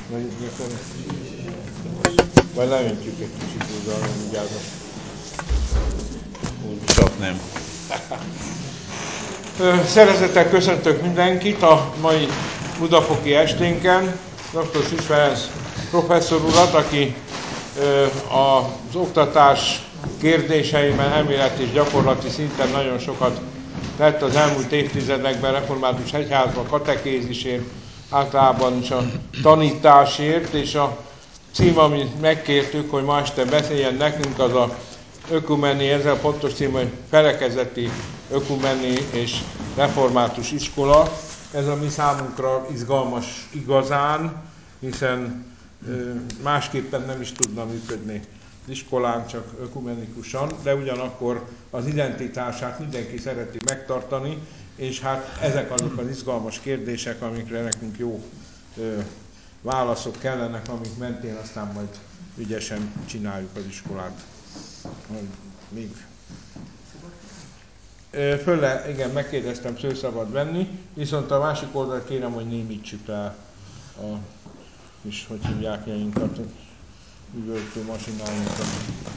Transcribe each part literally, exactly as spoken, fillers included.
Vagy leöntjük egy kicsit oldalra, vigyázat. Csak nem. Szeretettel köszöntök mindenkit a mai budafoki esténken. doktor Süss Ferenc professzor urat, aki az oktatás kérdéseiben elméleti és gyakorlati szinten nagyon sokat tett az elmúlt évtizedekben református egyházban, katekézisért, általában is a tanításért, és a cím, amit megkértük, hogy ma este beszéljen nekünk, az a ökumeni, ezzel pontos cím, hogy felekezeti ökumeni és református iskola. Ez a mi számunkra izgalmas igazán, hiszen másképpen nem is tudna működni az iskolán, csak ökumenikusan, de ugyanakkor az identitását mindenki szereti megtartani, és hát ezek azok az izgalmas kérdések, amikre nekünk jó ö, válaszok kellenek, amik mentén aztán majd ügyesen csináljuk az iskolát. Még Fölle, igen, megkérdeztem, sző szabad venni, viszont a másik oldalt kérem, hogy némítsük el a kis, hogy hívják jainkat, üvöltő masináinkat.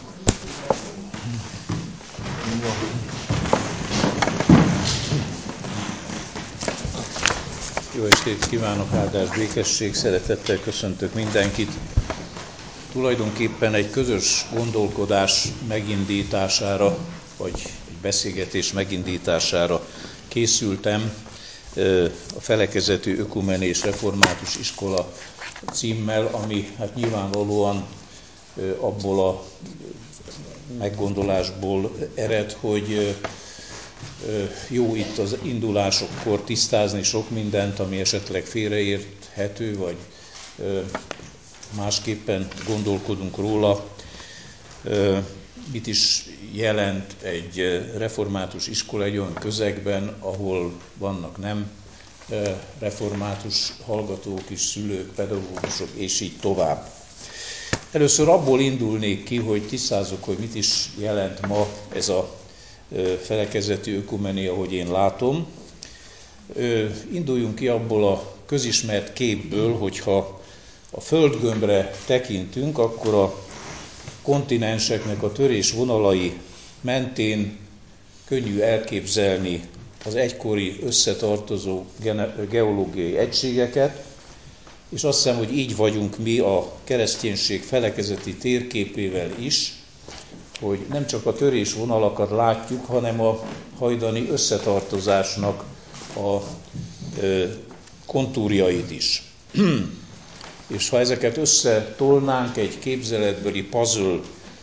Jó estét kívánok, áldás, békesség, szeretettel köszöntök mindenkit. Tulajdonképpen egy közös gondolkodás megindítására, vagy egy beszélgetés megindítására készültem a felekezetű ökumeni és református iskola címmel, ami hát nyilvánvalóan abból a meggondolásból ered, hogy jó itt az indulásokkor tisztázni sok mindent, ami esetleg félreérthető, vagy másképpen gondolkodunk róla. Mit is jelent egy református iskola egy olyan közegben, ahol vannak nem református hallgatók is, szülők, pedagógusok, és így tovább. Először abból indulnék ki, hogy tisztázzuk, hogy mit is jelent ma ez a felekezetű ökumeni, ahogy én látom. Induljunk ki abból a közismert képből, hogyha a földgömbre tekintünk, akkor a kontinenseknek a törésvonalai mentén könnyű elképzelni az egykori összetartozó geológiai egységeket, és azt hiszem, hogy így vagyunk mi a kereszténység felekezeti térképével is, hogy nem csak a törésvonalakat látjuk, hanem a hajdani összetartozásnak a kontúrjait is. És ha ezeket összetolnánk egy képzeletbeli puzzle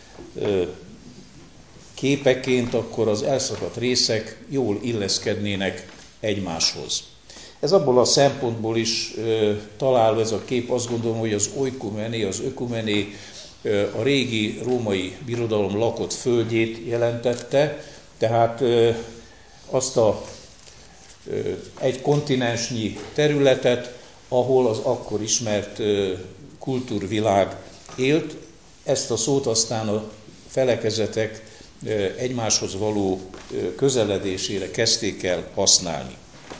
képeként, akkor az elszakadt részek jól illeszkednének egymáshoz. Ez abból a szempontból is találó ez a kép, azt gondolom, hogy az oikomené, az ökumené a régi római birodalom lakott földjét jelentette, tehát azt a egy kontinensnyi területet, ahol az akkor ismert kultúrvilág élt. Ezt a szót aztán a felekezetek egymáshoz való közeledésére kezdték el használni.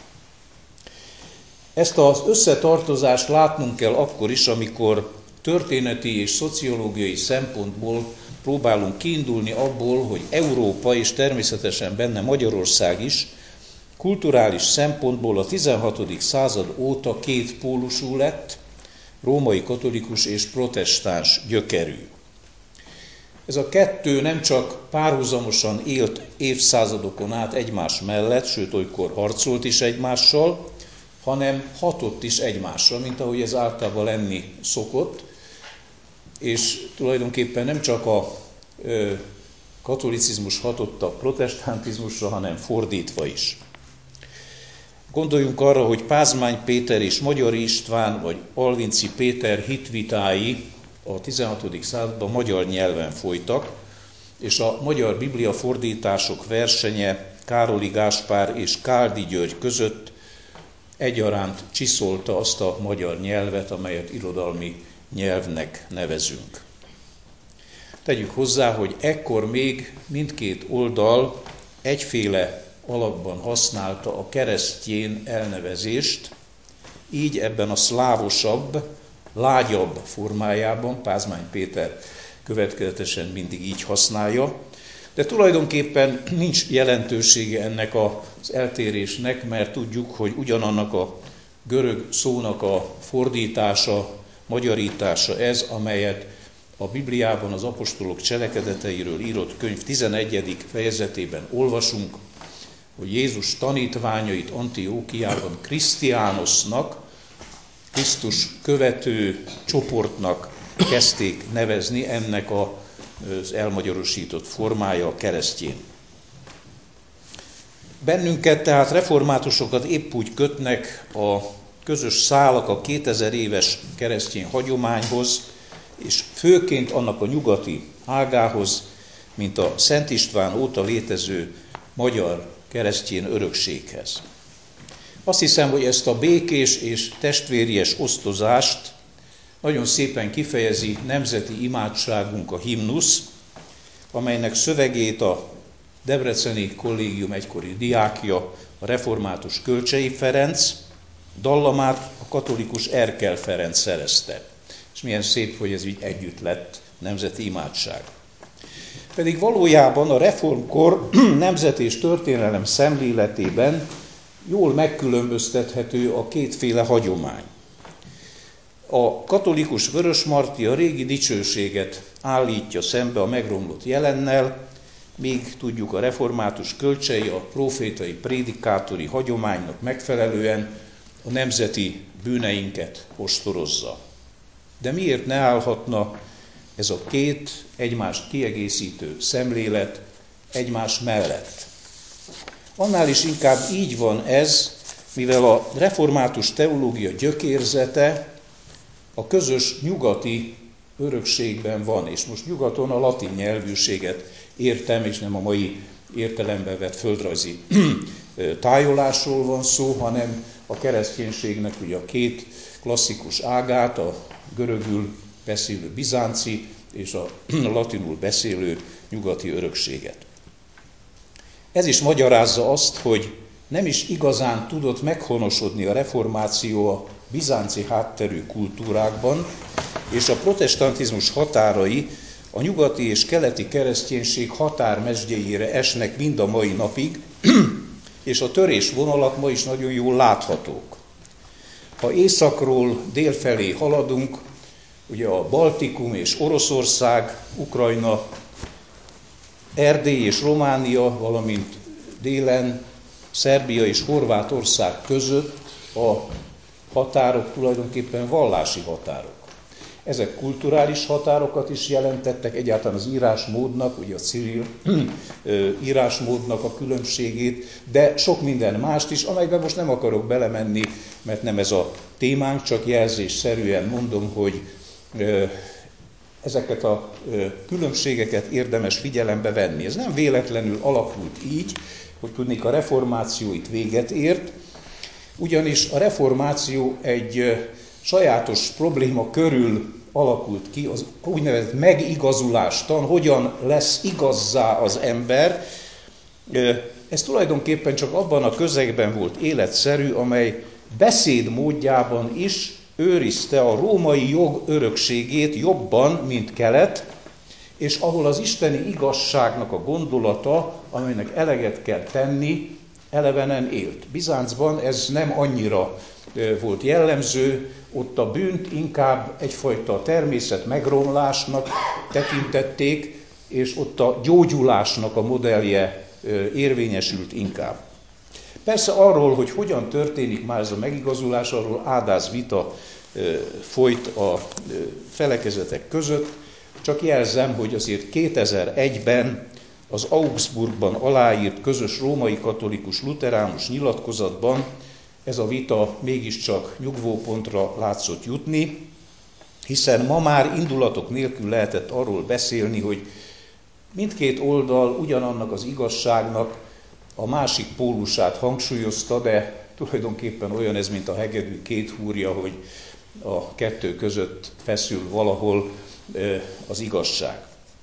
Ezt az összetartozást látnunk kell akkor is, amikor történeti és szociológiai szempontból próbálunk kiindulni abból, hogy Európa, és természetesen benne Magyarország is, kulturális szempontból a tizenhatodik század óta két pólusú lett, római katolikus és protestáns gyökerű. Ez a kettő nem csak párhuzamosan élt évszázadokon át egymás mellett, sőt olykor harcolt is egymással, hanem hatott is egymásra, mint ahogy ez általában lenni szokott, és tulajdonképpen nem csak a ö, katolicizmus hatott a protestantizmusra, hanem fordítva is. Gondoljunk arra, hogy Pázmány Péter és Magyari István, vagy Alvinci Péter hitvitái a tizenhatodik században magyar nyelven folytak, és a magyar bibliafordítások versenye Károli Gáspár és Káldi György között egyaránt csiszolta azt a magyar nyelvet, amelyet irodalmi nyelvnek nevezünk. Tegyük hozzá, hogy ekkor még mindkét oldal egyféle alakban használta a keresztjén elnevezést, így ebben a szlávosabb, lágyabb formájában, Pázmány Péter következetesen mindig így használja, de tulajdonképpen nincs jelentősége ennek az eltérésnek, mert tudjuk, hogy ugyanannak a görög szónak a fordítása, magyarítása ez, amelyet a Bibliában az apostolok cselekedeteiről írott könyv tizenegyedik fejezetében olvasunk, hogy Jézus tanítványait Antiókiában Krisztiánosznak, Krisztus követő csoportnak kezdték nevezni, ennek az elmagyarosított formája a keresztjén. Bennünket, tehát reformátusokat épp úgy kötnek a közös szálak a kétezer éves keresztény hagyományhoz, és főként annak a nyugati ágához, mint a Szent István óta létező magyar keresztény örökséghez. Azt hiszem, hogy ezt a békés és testvéries osztozást nagyon szépen kifejezi nemzeti imádságunk, a himnusz, amelynek szövegét a Debreceni Kollégium egykori diákja, a református Kölcsei Ferenc, dallamát a katolikus Erkel Ferenc szerezte. És milyen szép, hogy ez így együtt lett nemzeti imádság. Pedig valójában a reformkor nemzet és történelem szemléletében jól megkülönböztethető a kétféle hagyomány. A katolikus Vörösmarty a régi dicsőséget állítja szembe a megromlott jelennel, míg tudjuk a református Kölcsei a profétai, prédikátori hagyománynak megfelelően a nemzeti bűneinket ostorozza. De miért ne állhatna ez a két egymást kiegészítő szemlélet egymás mellett? Annál is inkább így van ez, mivel a református teológia gyökérzete a közös nyugati örökségben van, és most nyugaton a latin nyelvűséget értem, és nem a mai értelemben vett földrajzi tájolásról van szó, hanem a kereszténységnek ugye a két klasszikus ágát, a görögül beszélő bizánci és a latinul beszélő nyugati örökséget. Ez is magyarázza azt, hogy nem is igazán tudott meghonosodni a reformáció a bizánci hátterű kultúrákban, és a protestantizmus határai a nyugati és keleti kereszténység határmezdjéjére esnek mind a mai napig, és a törésvonalak ma is nagyon jól láthatók. Ha északról dél felé haladunk, ugye a Baltikum és Oroszország, Ukrajna, Erdély és Románia, valamint délen Szerbia és Horvátország között a határok tulajdonképpen vallási határok. Ezek kulturális határokat is jelentettek, egyáltalán az írásmódnak, ugye a Cyril írásmódnak a különbségét, de sok minden mást is, amelyben most nem akarok belemenni, mert nem ez a témánk, csak jelzésszerűen mondom, hogy ezeket a különbségeket érdemes figyelembe venni. Ez nem véletlenül alakult így, hogy tudnék a reformáció itt véget ért, ugyanis a reformáció egy sajátos probléma körül alakult ki, az úgynevezett megigazulástan, hogyan lesz igazzá az ember. Ez tulajdonképpen csak abban a közegben volt életszerű, amely beszédmódjában is őrizte a római jog örökségét jobban, mint kelet, és ahol az isteni igazságnak a gondolata, amelynek eleget kell tenni, elevenen élt. Bizáncban ez nem annyira volt jellemző, ott a bűnt inkább egyfajta természet megromlásnak tekintették, és ott a gyógyulásnak a modellje érvényesült inkább. Persze arról, hogy hogyan történik már ez a megigazulás, arról ádáz vita folyt a felekezetek között, csak jelzem, hogy azért kétezer-egyben az Augsburgban aláírt közös római katolikus luteránus nyilatkozatban ez a vita mégiscsak nyugvópontra látszott jutni, hiszen ma már indulatok nélkül lehetett arról beszélni, hogy mindkét oldal ugyanannak az igazságnak a másik pólusát hangsúlyozta, de tulajdonképpen olyan ez, mint a hegedű két húrja, hogy a kettő között feszül valahol az igazság.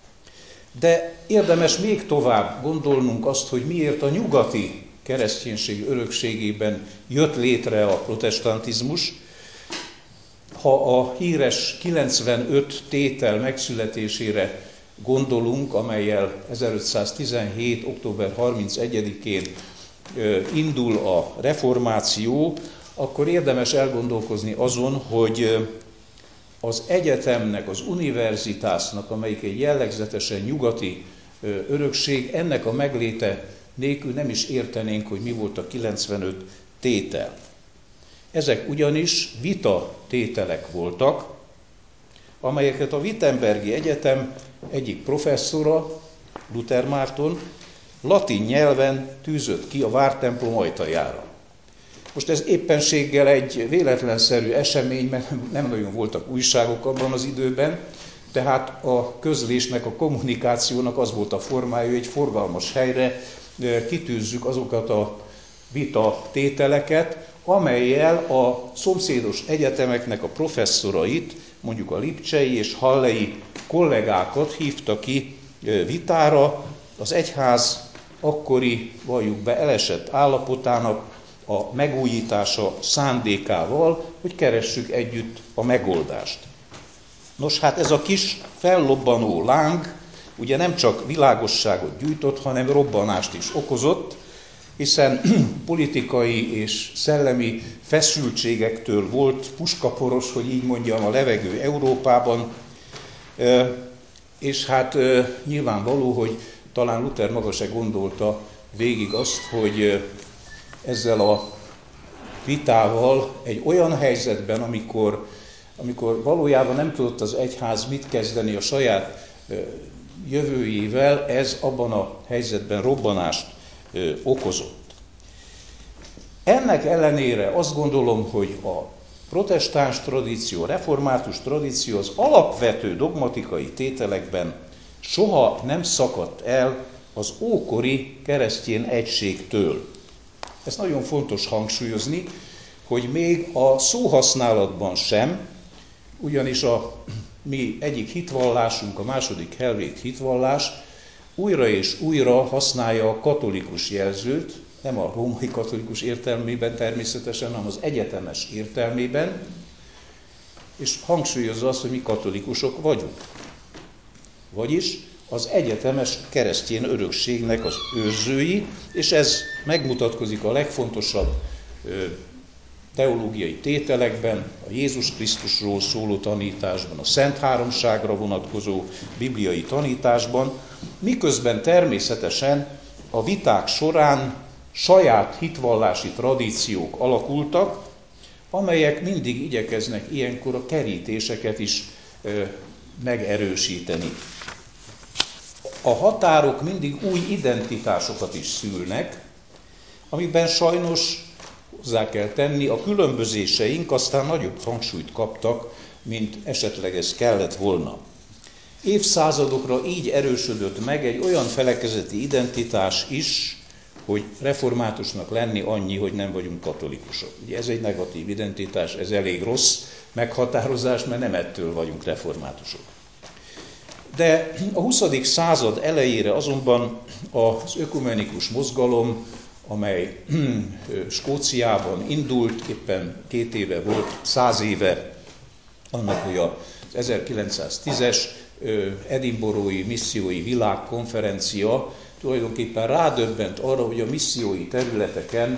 De érdemes még tovább gondolnunk azt, hogy miért a nyugati kereszténység örökségében jött létre a protestantizmus. ha a híres kilencvenöt tétel megszületésére gondolunk, amellyel ezerötszáztizenhét. október harmincegyedikén indul a reformáció, akkor érdemes elgondolkozni azon, hogy az egyetemnek, az univerzitásnak, amelyik egy jellegzetesen nyugati örökség, ennek a megléte nélkül nem is értenénk, hogy mi volt a kilencvenöt tétel. Ezek ugyanis vita tételek voltak, amelyeket a Wittenbergi Egyetem egyik professzora, Luther Márton, latin nyelven tűzött ki a vártemplom ajtajára. Most ez éppenséggel egy véletlenszerű esemény, mert nem nagyon voltak újságok abban az időben, tehát a közlésnek, a kommunikációnak az volt a formája, hogy egy forgalmas helyre kitűzzük azokat a vita tételeket, amellyel a szomszédos egyetemeknek a professzorait, mondjuk a lipcsei és hallei kollégákat hívta ki vitára, az egyház akkori, valljuk be, elesett állapotának a megújítása szándékával, hogy keressük együtt a megoldást. Nos, hát ez a kis fellobbanó láng ugye nem csak világosságot gyújtott, hanem robbanást is okozott, hiszen politikai és szellemi feszültségektől volt puskaporos, hogy így mondjam, a levegő Európában, és hát nyilvánvaló, hogy talán Luther maga se gondolta végig azt, hogy ezzel a vitával egy olyan helyzetben, amikor, amikor valójában nem tudott az egyház mit kezdeni a saját jövőjével, ez abban a helyzetben robbanást okozott. Ennek ellenére azt gondolom, hogy a protestáns tradíció, a református tradíció az alapvető dogmatikai tételekben soha nem szakadt el az ókori keresztény egységtől. Ez nagyon fontos hangsúlyozni, hogy még a szóhasználatban sem, ugyanis a mi egyik hitvallásunk, a második helvét hitvallás újra és újra használja a katolikus jelzőt, nem a római katolikus értelmében természetesen, hanem az egyetemes értelmében, és hangsúlyozza azt, hogy mi katolikusok vagyunk. Vagyis az egyetemes keresztény örökségnek az őrzői, és ez megmutatkozik a legfontosabb teológiai tételekben, a Jézus Krisztusról szóló tanításban, a Szent Háromságra vonatkozó bibliai tanításban, miközben természetesen a viták során saját hitvallási tradíciók alakultak, amelyek mindig igyekeznek ilyenkor a kerítéseket is ö, megerősíteni. A határok mindig új identitásokat is szülnek, amikben sajnos hozzá kell tenni, a különbözéseink aztán nagyobb hangsúlyt kaptak, mint esetleg ez kellett volna. Évszázadokra így erősödött meg egy olyan felekezeti identitás is, hogy reformátusnak lenni annyi, hogy nem vagyunk katolikusok. Ugye ez egy negatív identitás, ez elég rossz meghatározás, mert nem ettől vagyunk reformátusok. De a huszadik század elejére azonban az ökumenikus mozgalom, amely Skóciában indult, éppen két éve volt, száz éve annak, hogy az ezerkilencszáztízes edinburghi missziói világkonferencia tulajdonképpen rádöbbent arra, hogy a missziói területeken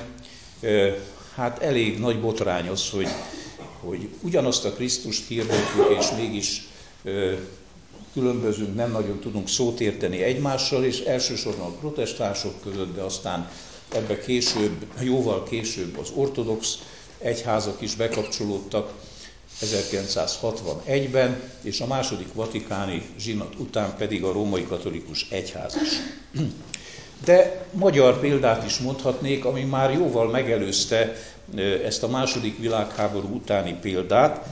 hát elég nagy botrány az, hogy, hogy ugyanazt a Krisztust hirdettük, és mégis különbözünk, nem nagyon tudunk szót érteni egymással, és elsősorban a protestánsok között, de aztán ebbe később, jóval később az ortodox egyházak is bekapcsolódtak ezerkilencszázhatvanegyben, és a második vatikáni zsinat után pedig a római katolikus egyház is. De magyar példát is mondhatnék, ami már jóval megelőzte ezt a második világháború utáni példát.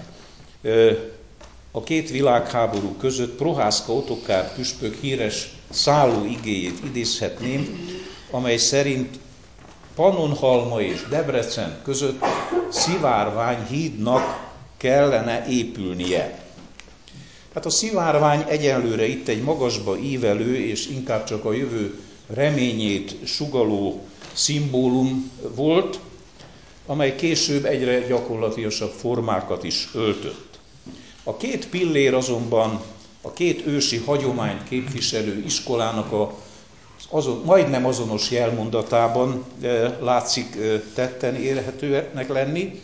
A két világháború között Prohászka Ottokár püspök híres szálló igéjét idézhetném, amely szerint Pannonhalma és Debrecen között szivárvány hídnak kellene épülnie. Hát a szivárvány egyenlőre itt egy magasba ívelő és inkább csak a jövő reményét sugalló szimbólum volt, amely később egyre gyakorlatilasabb formákat is öltött. A két pillér azonban a két ősi hagyományt képviselő iskolának a azon, majdnem azonos jelmondatában e, látszik e, tetten érhetőnek lenni.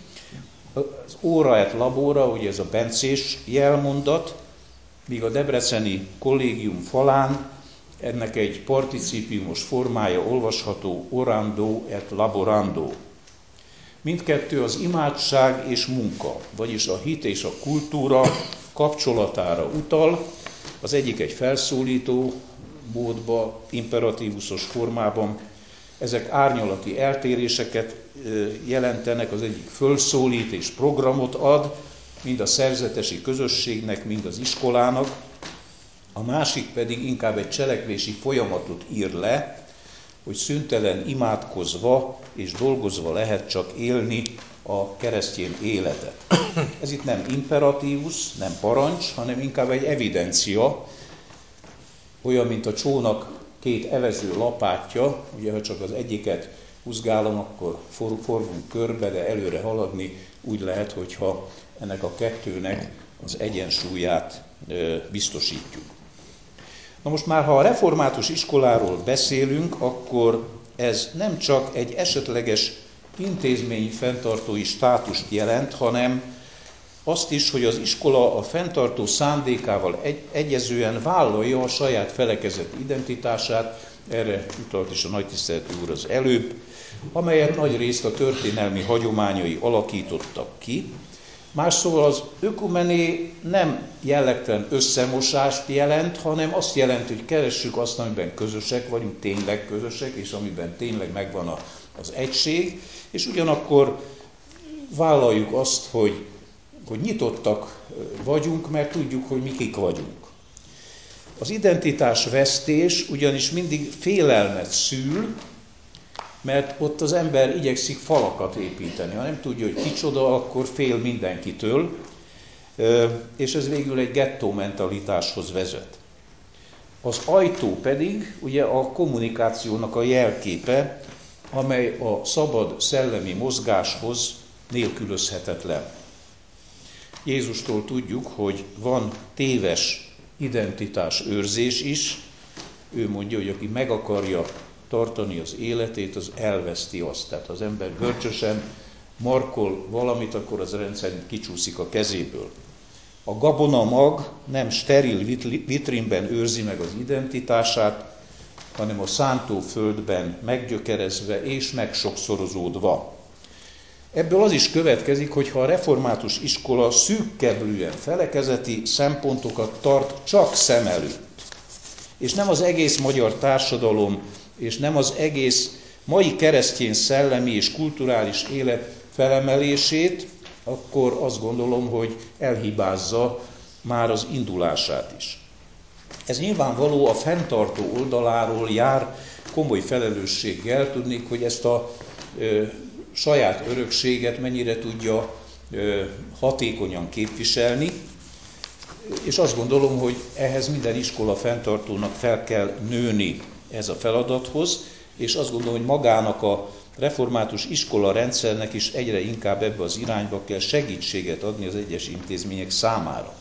Az ora et labora, ugye ez a bencés jelmondat, míg a debreceni kollégium falán ennek egy participiumos formája olvasható, orando et laborando. Mindkettő az imádság és munka, vagyis a hit és a kultúra kapcsolatára utal, az egyik egy felszólító módba, imperatívusos formában. Ezek árnyalati eltéréseket jelentenek, az egyik fölszólít és programot ad, mind a szerzetesi közösségnek, mind az iskolának, a másik pedig inkább egy cselekvési folyamatot ír le, hogy szüntelen imádkozva és dolgozva lehet csak élni a keresztény életet. Ez itt nem imperatívus, nem parancs, hanem inkább egy evidencia, olyan, mint a csónak két evező lapátja, ugye ha csak az egyiket húzgálom, akkor for, forgunk körbe, de előre haladni úgy lehet, hogyha ennek a kettőnek az egyensúlyát ö, biztosítjuk. Na most már, ha a református iskoláról beszélünk, akkor ez nem csak egy esetleges intézményi fenntartói státust jelent, hanem azt is, hogy az iskola a fenntartó szándékával egy, egyezően vállalja a saját felekezet identitását, erre utalt is a nagytiszteletű úr az előbb, amelyet nagy részt a történelmi hagyományai alakítottak ki. Más szóval az ökumené nem jellegtelen összemosást jelent, hanem azt jelenti, hogy keressük azt, amiben közösek vagyunk, tényleg közösek, és amiben tényleg megvan a, az egység, és ugyanakkor vállaljuk azt, hogy, hogy nyitottak vagyunk, mert tudjuk, hogy mi kik vagyunk. Az identitásvesztés ugyanis mindig félelmet szül, mert ott az ember igyekszik falakat építeni. Ha nem tudja, hogy kicsoda, akkor fél mindenkitől, és ez végül egy gettó mentalitáshoz vezet. Az ajtó pedig ugye a kommunikációnak a jelképe, amely a szabad szellemi mozgáshoz nélkülözhetetlen. Jézustól tudjuk, hogy van téves identitásőrzés is. Ő mondja, hogy aki meg akarja tartani az életét, az elveszti azt. Tehát az ember görcsösen markol valamit, akkor az rendszerint kicsúszik a kezéből. A gabonamag nem steril vitrínben őrzi meg az identitását, hanem a szántóföldben meggyökerezve és megsokszorozódva. Ebből az is következik, hogy ha a református iskola szűkkeblűen felekezeti szempontokat tart csak szem előtt, és nem az egész magyar társadalom, és nem az egész mai keresztény szellemi és kulturális élet felemelését, akkor azt gondolom, hogy elhibázza már az indulását is. Ez nyilvánvaló a fenntartó oldaláról jár komoly felelősséggel, tudnék, hogy ezt a ö, saját örökséget mennyire tudja ö, hatékonyan képviselni, és azt gondolom, hogy ehhez minden iskola fenntartónak fel kell nőni ez a feladathoz, és azt gondolom, hogy magának a református iskola rendszernek is egyre inkább ebbe az irányba kell segítséget adni az egyes intézmények számára.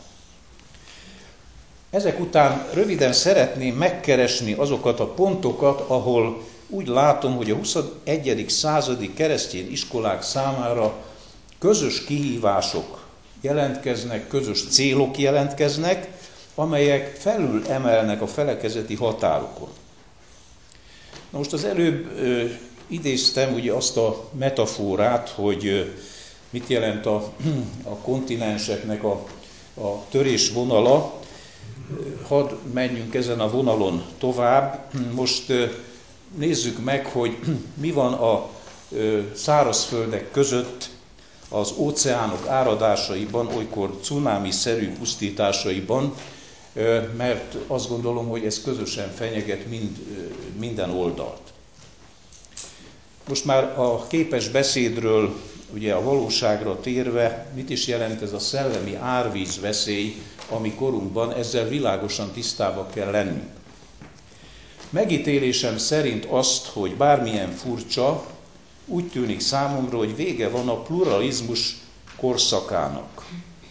Ezek után röviden szeretném megkeresni azokat a pontokat, ahol úgy látom, hogy a huszonegyedik századi keresztény iskolák számára közös kihívások jelentkeznek, közös célok jelentkeznek, amelyek felül emelnek a felekezeti határokon. Na most az előbb ö, idéztem ugye azt a metaforát, hogy ö, mit jelent a, a kontinenseknek a, a törésvonala. Hadd menjünk ezen a vonalon tovább. Most ö, nézzük meg, hogy mi van a ö, szárazföldek között, az óceánok áradásaiban, olykor cunami-szerű pusztításaiban, mert azt gondolom, hogy ez közösen fenyeget mind, minden oldalt. Most már a képes beszédről, ugye a valóságra térve, mit is jelent ez a szellemi árvíz veszély, ami korunkban, ezzel világosan tisztába kell lennünk. Megítélésem szerint azt, hogy bármilyen furcsa, úgy tűnik számomra, hogy vége van a pluralizmus korszakának.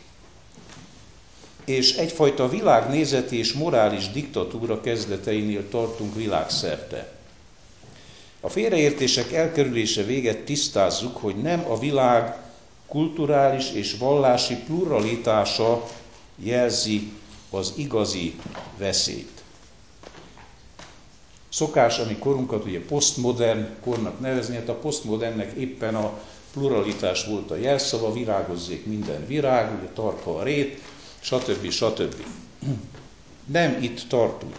És egyfajta világnézeti és morális diktatúra kezdeteinél tartunk világszerte. A félreértések elkerülése véget tisztázzuk, hogy nem a világ kulturális és vallási pluralitása jelzi az igazi veszélyt. Szokás a mi korunkat ugye posztmodern kornak nevezni, hát a posztmodernnek éppen a pluralitás volt a jelszava, virágozzék minden virág, ugye tarka a rét, stb. stb. Nem itt tartunk.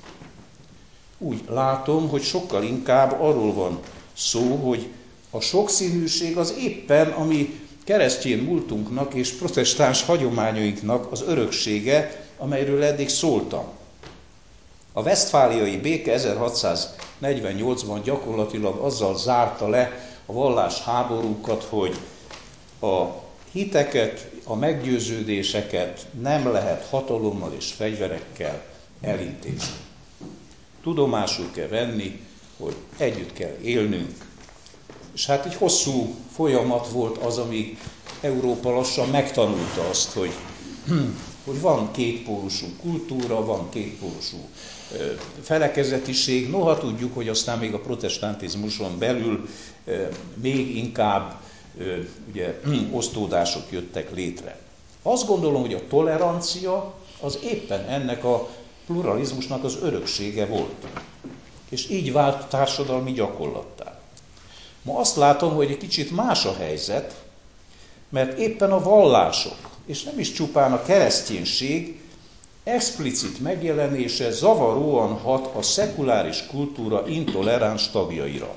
Úgy látom, hogy sokkal inkább arról van szó, hogy a sokszínűség az éppen, ami keresztény múltunknak és protestáns hagyományainknak az öröksége, amelyről eddig szóltam. A wesztfáliai béke ezerhatszáznegyvennyolcban gyakorlatilag azzal zárta le a vallásháborúkat, hogy a hiteket, a meggyőződéseket nem lehet hatalommal és fegyverekkel elintézni. Tudomásul kell venni, hogy együtt kell élnünk. És hát egy hosszú folyamat volt az, amíg Európa lassan megtanulta azt, hogy, hogy van kétpólusú kultúra, van kétpólusú felekezetiség. Noha tudjuk, hogy aztán még a protestantizmuson belül még inkább ugye, osztódások jöttek létre. Azt gondolom, hogy a tolerancia az éppen ennek a pluralizmusnak az öröksége volt. És így vált társadalmi gyakorlattá. Ma azt látom, hogy egy kicsit más a helyzet, mert éppen a vallások, és nem is csupán a kereszténység explicit megjelenése zavaróan hat a szekuláris kultúra intoleráns tagjaira.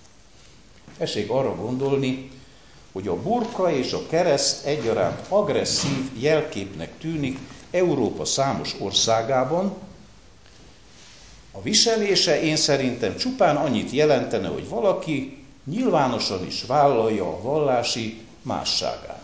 Essék arra gondolni, hogy a burka és a kereszt egyaránt agresszív jelképnek tűnik Európa számos országában. A viselése én szerintem csupán annyit jelentene, hogy valaki nyilvánosan is vállalja a vallási másságát.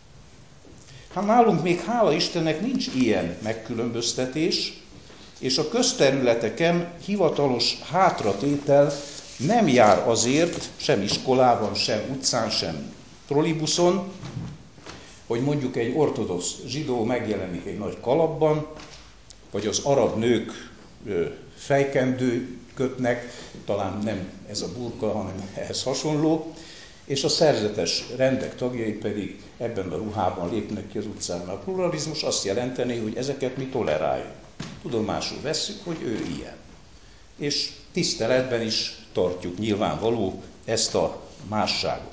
Hát nálunk még hála Istennek nincs ilyen megkülönböztetés, és a közterületeken hivatalos hátratétel nem jár azért, sem iskolában, sem utcán, sem trollibuszon, hogy mondjuk egy ortodox zsidó megjelenik egy nagy kalapban, vagy az arab nők fejkendő kötnek, talán nem ez a burka, hanem ehhez hasonló, és a szerzetes rendek tagjai pedig ebben a ruhában lépnek ki az utcán. A pluralizmus azt jelenteni, hogy ezeket mi toleráljuk. Tudomásul vesszük, hogy ő ilyen. És tiszteletben is tartjuk nyilvánvaló ezt a másságot.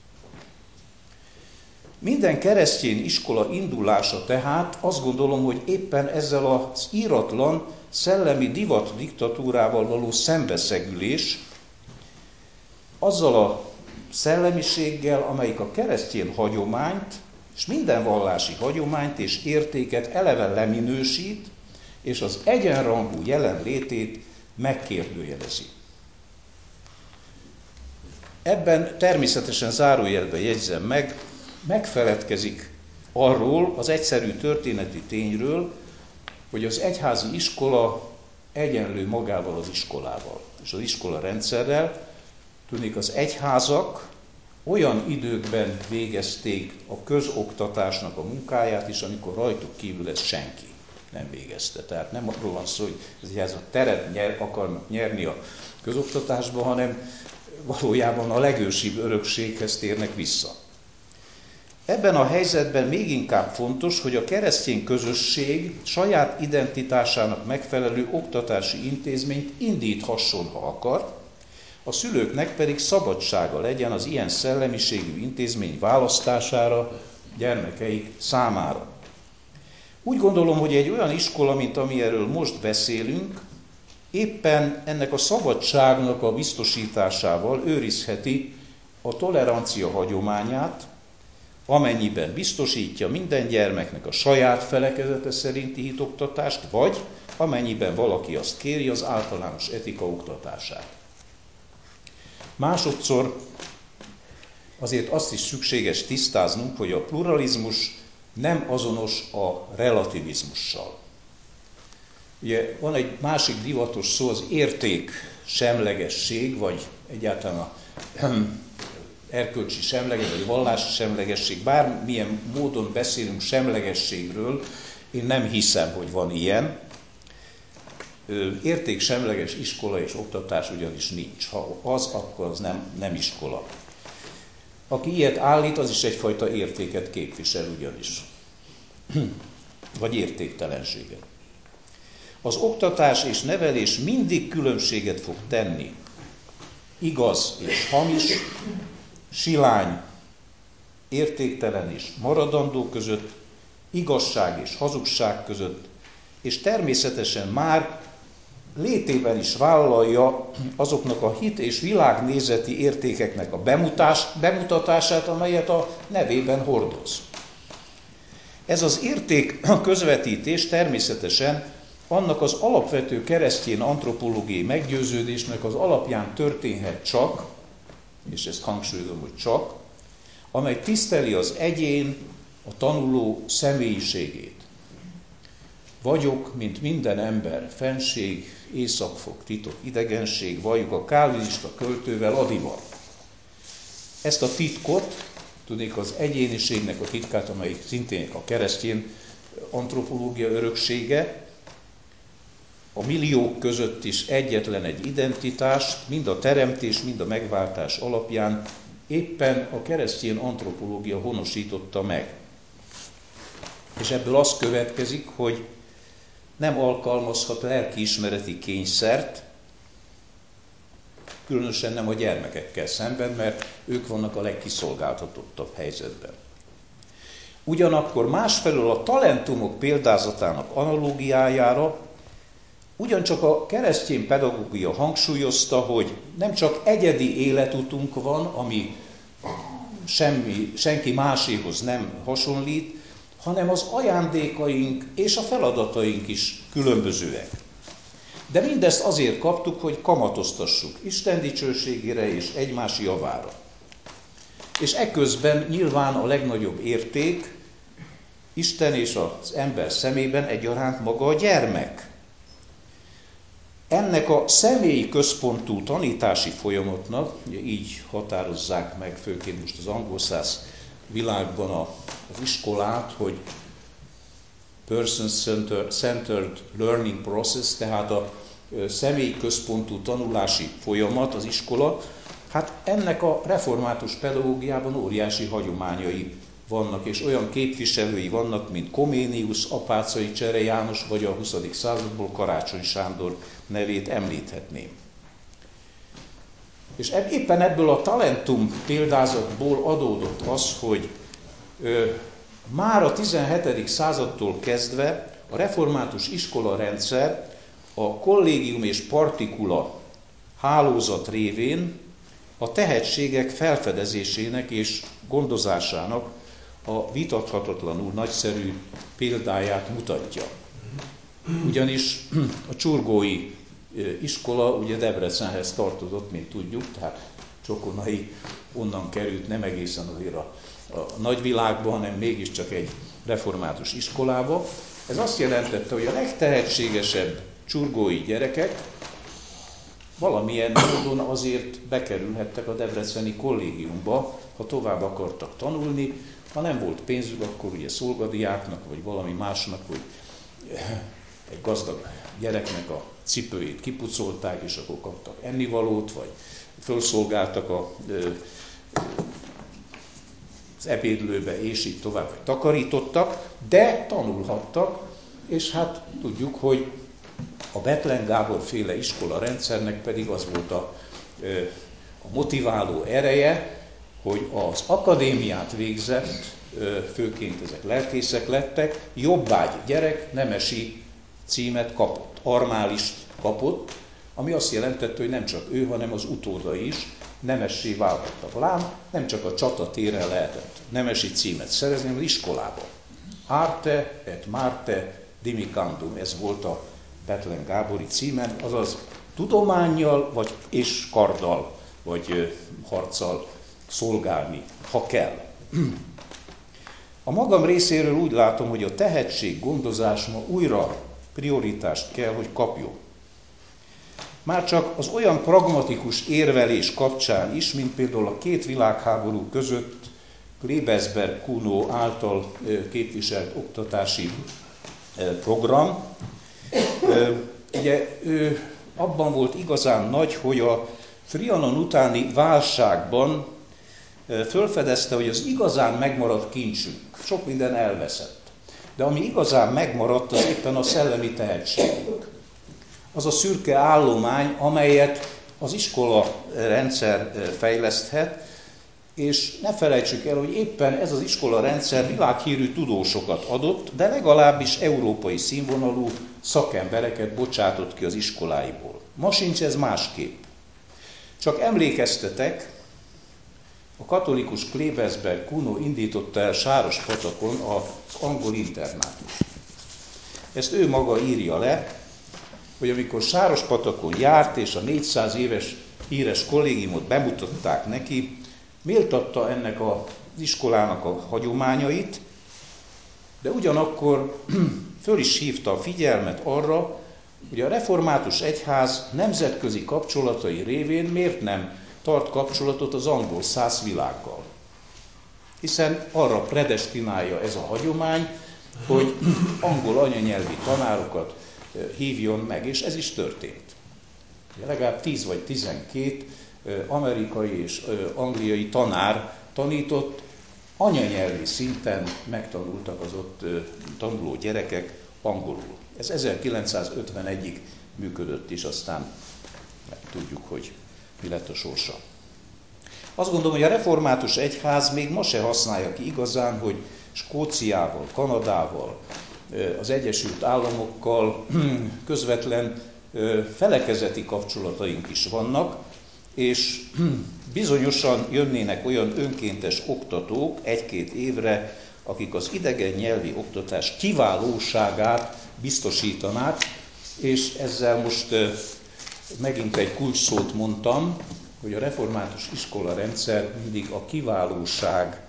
Minden keresztény iskola indulása tehát azt gondolom, hogy éppen ezzel az íratlan szellemi divat diktatúrával való szembeszegülés, azzal a szellemiséggel, amelyik a keresztény hagyományt, és minden vallási hagyományt és értéket eleve leminősít, és az egyenrangú jelenlétét megkérdőjelezi. Ebben természetesen zárójelbe jegyzem meg, megfeledkezik arról az egyszerű történeti tényről, hogy az egyházi iskola egyenlő magával az iskolával, és az iskola rendszerrel. Tudnék, az egyházak olyan időkben végezték a közoktatásnak a munkáját is, amikor rajtuk kívül ezt senki nem végezte. Tehát nem arról van szó, hogy az egyházak teret nyer, akarnak nyerni a közoktatásba, hanem valójában a legősibb örökséghez térnek vissza. Ebben a helyzetben még inkább fontos, hogy a keresztény közösség saját identitásának megfelelő oktatási intézményt indíthasson, ha akar, a szülőknek pedig szabadsága legyen az ilyen szellemiségű intézmény választására gyermekeik számára. Úgy gondolom, hogy egy olyan iskola, mint amilyenről most beszélünk, éppen ennek a szabadságnak a biztosításával őrizheti a tolerancia hagyományát, amennyiben biztosítja minden gyermeknek a saját felekezete szerinti hitoktatást, vagy amennyiben valaki azt kéri, az általános etika oktatását. Másodszor azért azt is szükséges tisztáznunk, hogy a pluralizmus nem azonos a relativizmussal. Ugye van egy másik divatos szó, az érték semlegesség, vagy egyáltalán a erkölcsi semleges, vagy vallási semlegesség, bármilyen módon beszélünk semlegességről, én nem hiszem, hogy van ilyen. Értéksemleges iskola és oktatás ugyanis nincs. Ha az, akkor az nem, nem iskola. Aki ilyet állít, az is egyfajta értéket képvisel ugyanis. Vagy értéktelenséget. Az oktatás és nevelés mindig különbséget fog tenni. Igaz és hamis, silány, értéktelen és maradandó között, igazság és hazugság között, és természetesen már létében is vállalja azoknak a hit és világnézeti értékeknek a bemutás, bemutatását, amelyet a nevében hordoz. Ez az érték közvetítés természetesen annak az alapvető keresztény antropológiai meggyőződésnek az alapján történhet csak, és ezt hangsúlyozom, hogy csak, amely tiszteli az egyén, a tanuló személyiségét. Vagyok, mint minden ember, fenség, északfok, titok, idegenség, valljuk a kálvinista költővel Adival. Ezt a titkot, tudnék az egyéniségnek a titkát, amelyik szintén a keresztény antropológia öröksége, a milliók között is egyetlen egy identitást, mind a teremtés, mind a megváltás alapján éppen a keresztény antropológia honosította meg. És ebből az következik, hogy nem alkalmazhat lelkiismereti kényszert, különösen nem a gyermekekkel szemben, mert ők vannak a legkiszolgáltatottabb helyzetben. Ugyanakkor másfelől a talentumok példázatának analógiájára ugyancsak a keresztény pedagógia hangsúlyozta, hogy nem csak egyedi életutunk van, ami semmi, senki máséhoz nem hasonlít, hanem az ajándékaink és a feladataink is különbözőek. De mindezt azért kaptuk, hogy kamatoztassuk Isten dicsőségére és egymás javára. És eközben nyilván a legnagyobb érték Isten és az ember szemében egyaránt maga a gyermek. Ennek a személyi központú tanítási folyamatnak, ugye így határozzák meg főként most az angol száz világban a, az iskolát, hogy person-centered learning process, tehát a személyi központú tanulási folyamat, az iskola, hát ennek a református pedagógiában óriási hagyományai vannak, és olyan képviselői vannak, mint Koménius, Apáczai Csere János, vagy a huszadik századból Karácsony Sándor nevét említhetném. És éppen ebből a talentum példázatból adódott az, hogy ö, már a tizenhetedik századtól kezdve a református iskolarendszer a kollégium és partikula hálózat révén a tehetségek felfedezésének és gondozásának a vitathatatlanul nagyszerű példáját mutatja. Ugyanis a csurgói iskola ugye Debrecenhez tartozott, mint tudjuk, tehát Csokonai onnan került nem egészen azért a, a nagyvilágba, hanem mégiscsak egy református iskolába. Ez azt jelentette, hogy a legtehetségesebb csurgói gyerekek valamilyen módon azért bekerülhettek a debreceni kollégiumba, ha tovább akartak tanulni. Ha nem volt pénzük, akkor ugye szolgadiáknak, vagy valami másnak, hogy egy gazdag gyereknek a cipőjét kipucolták, és akkor kaptak ennivalót, vagy fölszolgáltak a, az ebédlőbe, és így tovább, vagy takarítottak, de tanulhattak, és hát tudjuk, hogy a Bethlen Gábor féle iskola rendszernek pedig az volt a, a motiváló ereje, hogy az akadémiát végzett, főként ezek lelkészek lettek, jobbágy gyerek nemesi címet kapott, armálist kapott, ami azt jelentette, hogy nem csak ő, hanem az utóda is nemessé válhattak. Lám, nem csak a csatatéren lehetett nemesi címet szerezni, hanem az iskolában. Arte et Marte dimicandum, ez volt a Bethlen Gábori címen, azaz tudománnyal vagy és karddal, vagy harccal szolgálni, ha kell. A magam részéről úgy látom, hogy a tehetség gondozás ma újra prioritást kell, hogy kapjon. Már csak az olyan pragmatikus érvelés kapcsán is, mint például a két világháború között Klebesberg-Kuno által képviselt oktatási program. Ugye ő abban volt igazán nagy, hogy a Trianon utáni válságban fölfedezte, hogy az igazán megmaradt kincsünk, sok minden elveszett. De ami igazán megmaradt, az éppen a szellemi tehetségünk. Az a szürke állomány, amelyet az iskola rendszer fejleszthet, és ne felejtsük el, hogy éppen ez az iskola rendszer világhírű tudósokat adott, de legalábbis európai színvonalú szakembereket bocsátott ki az iskoláiból. Ma sincs ez másképp. Csak emlékeztetek, a katolikus Klebesberg-Kuno indította el Sárospatakon az angol internátust. Ezt ő maga írja le, hogy amikor Sárospatakon járt, és a négyszáz éves híres kollégiumot bemutatták neki, méltatta ennek az iskolának a hagyományait, de ugyanakkor föl is hívta a figyelmet arra, hogy a református egyház nemzetközi kapcsolatai révén miért nem tart kapcsolatot az angol száz világgal. Hiszen arra predestinálja ez a hagyomány, hogy angol anyanyelvi tanárokat hívjon meg, és ez is történt. Legalább tíz vagy tizenkét amerikai és angliai tanár tanított, anyanyelvi szinten megtanultak az ott tanuló gyerekek angolul. Ez ezerkilencszázötvenegyig működött, és aztán tudjuk, hogy mi lett a sorsa. Azt gondolom, hogy a református egyház még ma se használja ki igazán, hogy Skóciával, Kanadával, az Egyesült Államokkal közvetlen felekezeti kapcsolataink is vannak, és bizonyosan jönnének olyan önkéntes oktatók egy-két évre, akik az idegen nyelvi oktatás kiválóságát biztosítanák, és ezzel most megint egy kulcsszót mondtam, hogy a református iskola rendszer mindig a kiválóság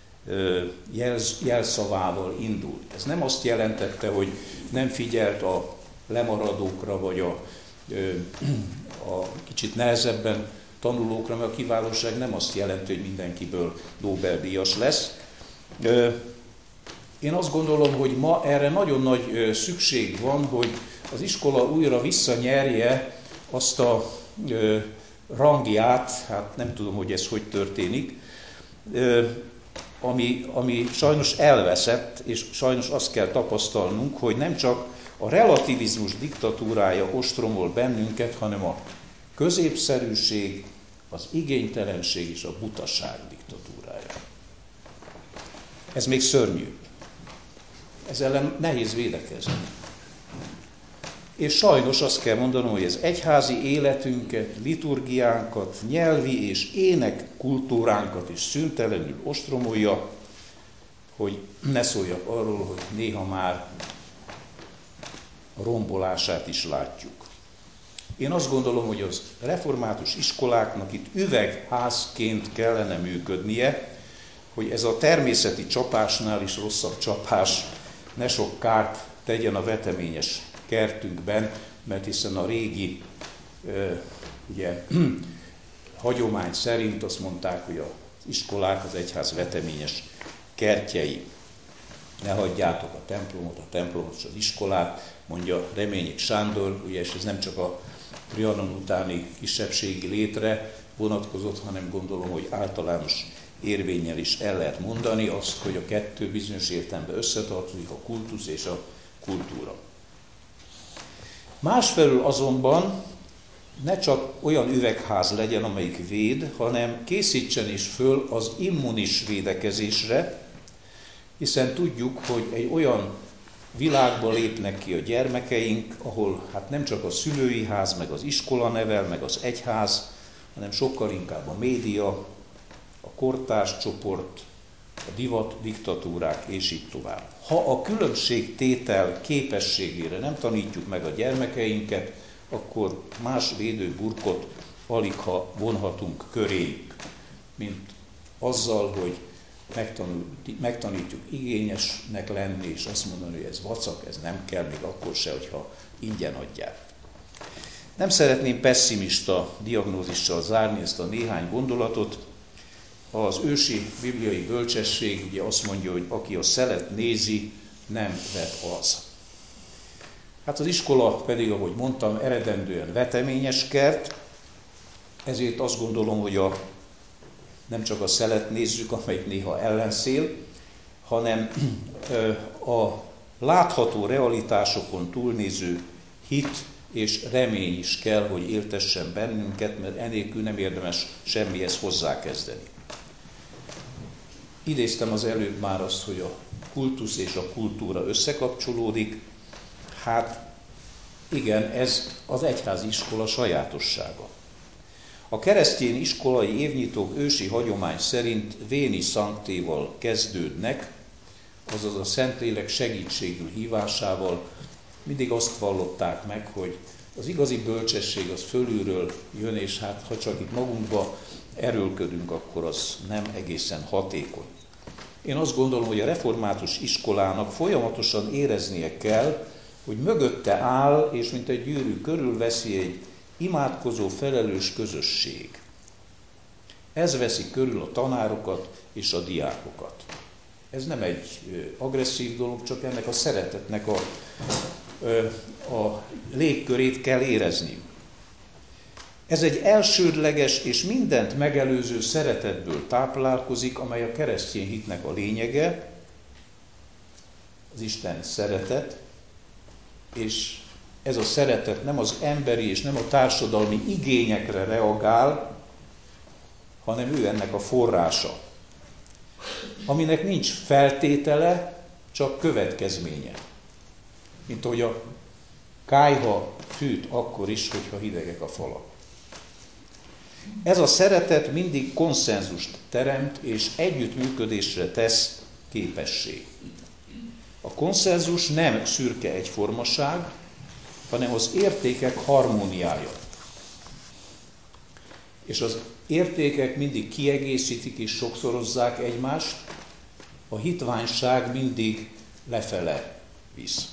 jelz, jelszavával indult. Ez nem azt jelentette, hogy nem figyelt a lemaradókra, vagy a, a kicsit nehezebben tanulókra, mert a kiválóság nem azt jelenti, hogy mindenkiből Nobel-díjas lesz. Én azt gondolom, hogy ma erre nagyon nagy szükség van, hogy az iskola újra visszanyerje azt a rangját, hát nem tudom, hogy ez hogy történik, ami, ami sajnos elveszett, és sajnos azt kell tapasztalnunk, hogy nem csak a relativizmus diktatúrája ostromol bennünket, hanem a középszerűség, az igénytelenség és a butaság diktatúrája. Ez még szörnyű. Ez ellen nehéz védekezni. És sajnos azt kell mondanom, hogy az egyházi életünket, liturgiánkat, nyelvi és ének kultúránkat is szüntelenül ostromolja, hogy ne szóljak arról, hogy néha már a rombolását is látjuk. Én azt gondolom, hogy az református iskoláknak itt üvegházként kellene működnie, hogy ez a természeti csapásnál is rosszabb csapás ne sok kárt tegyen a veteményes kertünkben, mert hiszen a régi ugye, hagyomány szerint azt mondták, hogy az iskolák az egyház veteményes kertjei. Ne hagyjátok a templomot, a templomot és az iskolát, mondja Reményik Sándor, ugye, és ez nem csak a Trianon utáni kisebbségi létre vonatkozott, hanem gondolom, hogy általános érvénnyel is el lehet mondani azt, hogy a kettő bizonyos értelemben összetartozik, a kultusz és a kultúra. Másfelől azonban ne csak olyan üvegház legyen, amelyik véd, hanem készítsen is föl az immunis védekezésre, hiszen tudjuk, hogy egy olyan világba lépnek ki a gyermekeink, ahol hát nem csak a szülői ház, meg az iskola nevel, meg az egyház, hanem sokkal inkább a média, a kortárs csoport, a divat diktatúrák, és így tovább. Ha a különbségtétel képességére nem tanítjuk meg a gyermekeinket, akkor más védőburkot aligha vonhatunk köréjük, mint azzal, hogy megtanítjuk igényesnek lenni, és azt mondani, hogy ez vacak, ez nem kell, még akkor se, hogyha ingyen adják. Nem szeretném pesszimista diagnózissal zárni ezt a néhány gondolatot. Az ősi bibliai bölcsesség ugye azt mondja, hogy aki a szelet nézi, nem vet az. Hát az iskola pedig, ahogy mondtam, eredendően veteményes kert, ezért azt gondolom, hogy a, nem csak a szelet nézzük, amelyik néha ellenszél, hanem a látható realitásokon túlnéző hit és remény is kell, hogy éltessen bennünket, mert enélkül nem érdemes semmihez hozzákezdeni. Idéztem az előbb már azt, hogy a kultusz és a kultúra összekapcsolódik. Hát igen, ez az egyházi iskola sajátossága. A keresztény iskolai évnyitók ősi hagyomány szerint Veni Sanctéval kezdődnek, azaz a Szentlélek segítségül hívásával. Mindig azt vallották meg, hogy az igazi bölcsesség az fölülről jön, és hát ha csak itt magunkba erőlködünk, akkor az nem egészen hatékony. Én azt gondolom, hogy a református iskolának folyamatosan éreznie kell, hogy mögötte áll, és mint egy gyűrű körülveszi egy imádkozó, felelős közösség. Ez veszi körül a tanárokat és a diákokat. Ez nem egy agresszív dolog, csak ennek a szeretetnek a, a légkörét kell érezniük. Ez egy elsődleges és mindent megelőző szeretetből táplálkozik, amely a keresztény hitnek a lényege, az Isten szeretet, és ez a szeretet nem az emberi és nem a társadalmi igényekre reagál, hanem ő ennek a forrása, aminek nincs feltétele, csak következménye. Mint ahogy a kályha fűt akkor is, hogyha hidegek a falak. Ez a szeretet mindig konszenzust teremt és együttműködésre tesz képessé. A konszenzus nem szürke egyformaság, hanem az értékek harmóniája. És az értékek mindig kiegészítik és sokszorozzák egymást, a hitványság mindig lefele visz.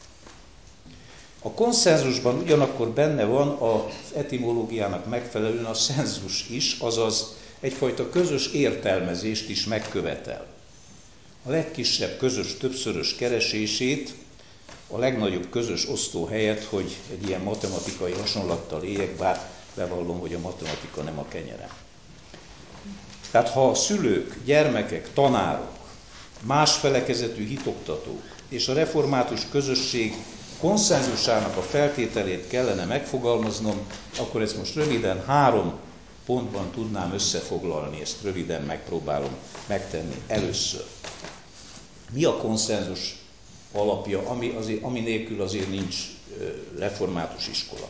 A konszenzusban ugyanakkor benne van az etimológiának megfelelően a szenzus is, azaz egyfajta közös értelmezést is megkövetel. A legkisebb közös többszörös keresését, a legnagyobb közös osztó helyett, hogy egy ilyen matematikai hasonlattal éljek, bár bevallom, hogy a matematika nem a kenyerem. Tehát ha a szülők, gyermekek, tanárok, más felekezetű hitoktatók és a református közösség konszenzusának a feltételét kellene megfogalmaznom, akkor ezt most röviden három pontban tudnám összefoglalni, ezt röviden megpróbálom megtenni először. Mi a konszenzus alapja, ami, azért, ami nélkül azért nincs református iskola?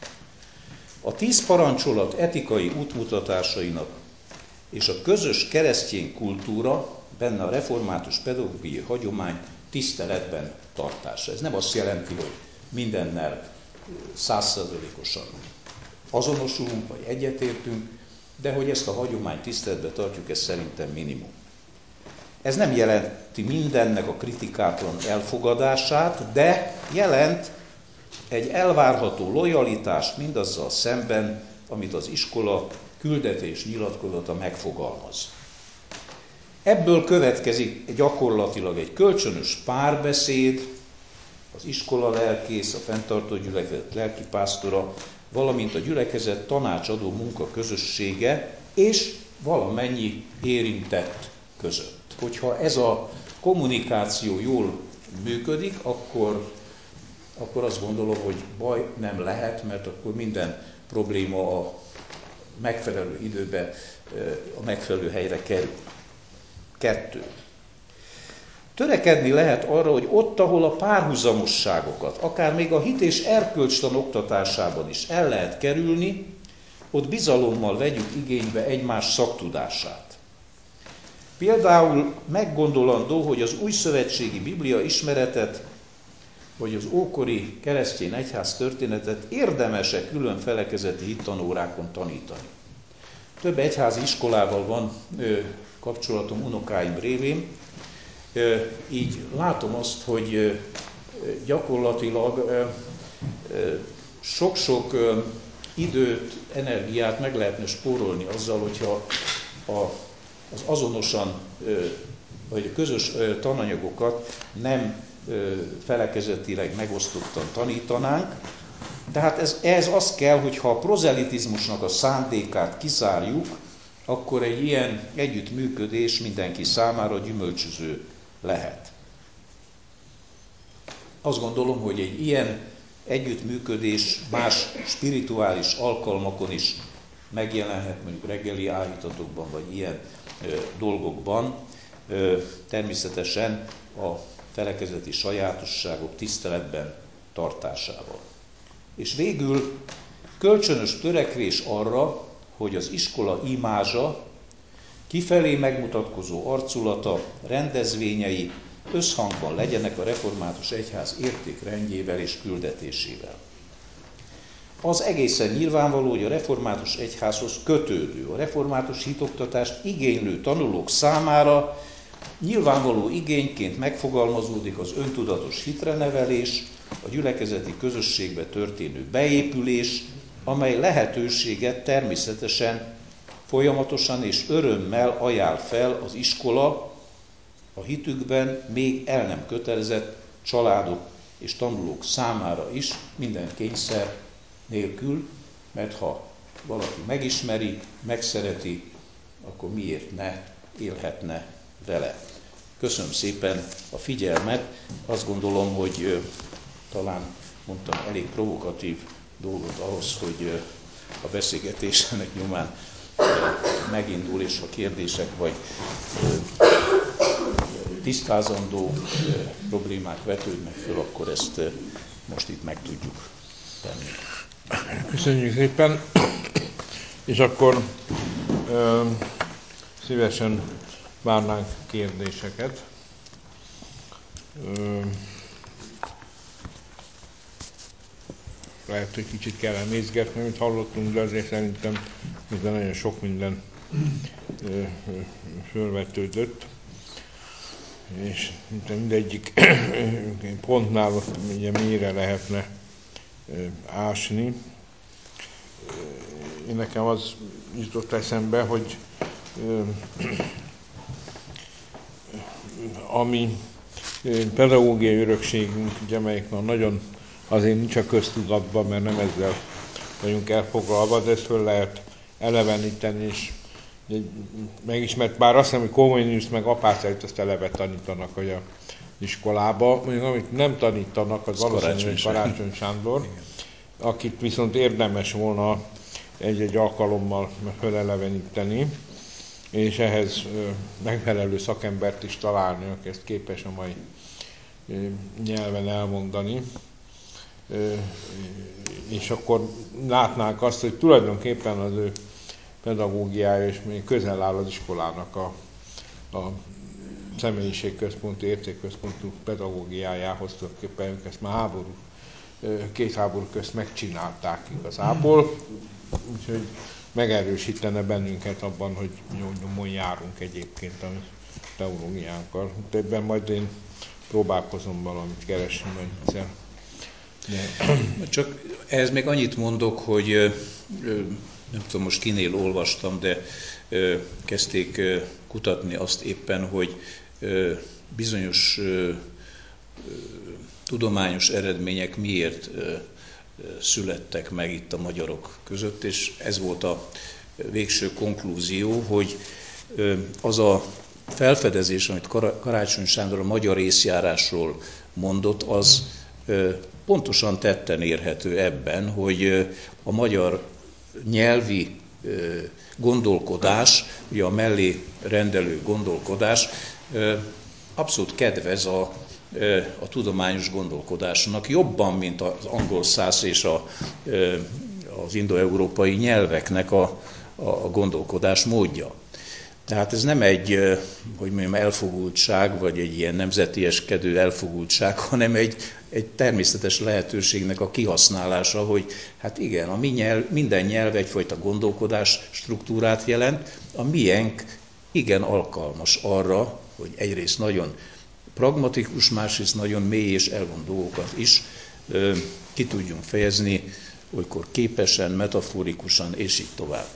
A tíz parancsolat etikai útmutatásainak és a közös keresztény kultúra, benne a református pedagógiai hagyomány tiszteletben tartása. Ez nem azt jelenti, hogy mindennel százszerzalékosan azonosulunk, vagy egyetértünk, de hogy ezt a hagyományt tiszteletben tartjuk, ez szerintem minimum. Ez nem jelenti mindennek a kritikátlan elfogadását, de jelent egy elvárható lojalitást mindazzal szemben, amit az iskola küldetés nyilatkozata megfogalmaz. Ebből következik gyakorlatilag egy kölcsönös párbeszéd, az iskola lelkész, a fenntartó gyülekezet lelkipásztora, valamint a gyülekezet tanácsadó munka közössége és valamennyi érintett között. Hogyha ez a kommunikáció jól működik, akkor, akkor azt gondolom, hogy baj nem lehet, mert akkor minden probléma a megfelelő időben, a megfelelő helyre kerül. Kettő. Törekedni lehet arra, hogy ott, ahol a párhuzamosságokat, akár még a hit és erkölcstan oktatásában is el lehet kerülni, ott bizalommal vegyük igénybe egymás szaktudását. Például meggondolandó, hogy az újszövetségi Biblia ismeretet, vagy az ókori keresztény egyház történetet érdemes-e külön felekezeti hittanórákon tanítani. Több egyházi iskolával van ö, kapcsolatom unokáim révén, ö, így látom azt, hogy ö, gyakorlatilag ö, ö, sok-sok időt, energiát meg lehetne spórolni azzal, hogyha a, az azonosan, vagy a közös tananyagokat nem felekezetileg megosztottan tanítanánk. Tehát ez, ez az kell, hogyha a prozelitizmusnak a szándékát kizárjuk, akkor egy ilyen együttműködés mindenki számára gyümölcsöző lehet. Azt gondolom, hogy egy ilyen együttműködés más spirituális alkalmakon is megjelenhet, mondjuk reggeli áhítatokban, vagy ilyen ö, dolgokban, ö, természetesen a felekezeti sajátosságok tiszteletben tartásával. És végül kölcsönös törekvés arra, hogy az iskola imázsa, kifelé megmutatkozó arculata, rendezvényei összhangban legyenek a református egyház értékrendjével és küldetésével. Az egészen nyilvánvaló, hogy a református egyházhoz kötődő, a református hitoktatást igénylő tanulók számára nyilvánvaló igényként megfogalmazódik az öntudatos hitrenevelés, a gyülekezeti közösségbe történő beépülés, amely lehetőséget természetesen folyamatosan és örömmel ajánl fel az iskola a hitükben még el nem kötelezett családok és tanulók számára is, minden kényszer nélkül, mert ha valaki megismeri, megszereti, akkor miért ne élhetne vele. Köszönöm szépen a figyelmet. Azt gondolom, hogy talán mondtam elég provokatív dolgot ahhoz, hogy a beszélgetés ennek nyomán megindul, és ha kérdések vagy tisztázandó problémák vetődnek föl, akkor ezt most itt meg tudjuk tenni. Köszönjük szépen, és akkor ö, szívesen várnánk kérdéseket. Ö, lehet, hogy kicsit kell emészgetni, amit hallottunk, de azért szerintem minden nagyon sok minden ö, ö, fölvetődött. És mindegyik pontnál ugye mélyre lehetne ásni. Én nekem az jutott eszembe, hogy ami pedagógiai örökségünk, ugye, melyik van nagyon azért nincs a köztudatban, mert nem ezzel vagyunk elfoglalva, de ezt föl lehet eleveníteni, és megismert, bár azt hiszem, hogy Comenius meg Apácáit azt eleve tanítanak, hogy a iskolába, mondjuk amit nem tanítanak, az valószínűleg Karácsony Sándor, igen. Akit viszont érdemes volna egy-egy alkalommal feleleveníteni, és ehhez megfelelő szakembert is találni, aki ezt képes a mai nyelven elmondani. És akkor látnánk azt, hogy tulajdonképpen az ő pedagógiája és még közel áll az iskolának a, a személyiségközpontú, értékközpontú pedagógiájához, tulajdonképpen ők ezt már háború, két háború közt megcsinálták igazából, úgyhogy megerősítene bennünket abban, hogy nyomon járunk egyébként a teológiánkkal. De ebben majd én próbálkozom valamit keresni majd egyszer. De... Csak ehhez még annyit mondok, hogy nem tudom most kinél olvastam, de kezdték kutatni azt éppen, hogy bizonyos tudományos eredmények miért születtek meg itt a magyarok között, és ez volt a végső konklúzió, hogy az a felfedezés, amit Karácsony Sándor a magyar észjárásról mondott, az pontosan tetten érhető ebben, hogy a magyar nyelvi gondolkodás, ugye a mellé rendelő gondolkodás abszolút kedvez a, a tudományos gondolkodásnak jobban, mint az angol szász és a, az indoeurópai nyelveknek a, a gondolkodás módja. Tehát ez nem egy, hogy mondjam, elfogultság, vagy egy ilyen nemzetieskedő elfogultság, hanem egy, egy természetes lehetőségnek a kihasználása, hogy hát igen, a mi nyelv, minden nyelv egyfajta gondolkodás struktúrát jelent, a miénk igen alkalmas arra, hogy egyrészt nagyon pragmatikus, másrészt nagyon mély és elvont dolgokat is ö, ki tudjunk fejezni olykor képesen, metaforikusan, és így tovább.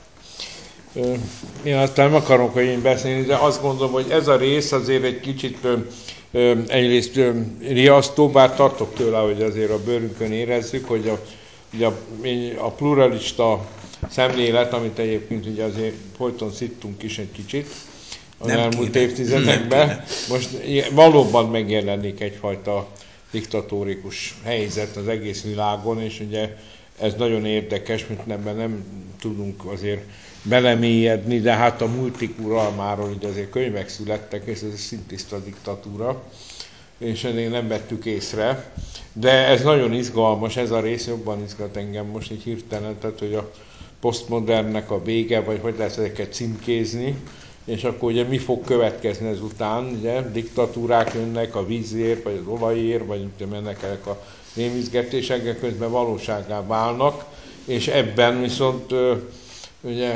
Én aztán nem akarok én beszélni, de azt gondolom, hogy ez a rész azért egy kicsit egyrészt riasztó, bár tartok tőle, hogy azért a bőrünkön érezzük, hogy a, ugye a, a pluralista szemlélet, amit egyébként ugye azért folyton szittunk is egy kicsit az nem elmúlt kéne. évtizedekben, most valóban megjelenik egyfajta diktatórikus helyzet az egész világon, és ugye ez nagyon érdekes, mert ebben nem tudunk azért belemélyedni, de hát a multik uralmáról ugye azért könyvek születtek, és ez szintiszta diktatúra, és ennél nem vettük észre. De ez nagyon izgalmas, ez a rész jobban izgat engem most így hirtelen, tehát hogy a posztmodernnek a vége, vagy hogy lehet ezeket címkézni, és akkor ugye mi fog következni ezután, ugye diktatúrák jönnek a vízért, vagy az olajért, vagy mennek ezek a rémizgetések, közben valósággá válnak, és ebben viszont ugye,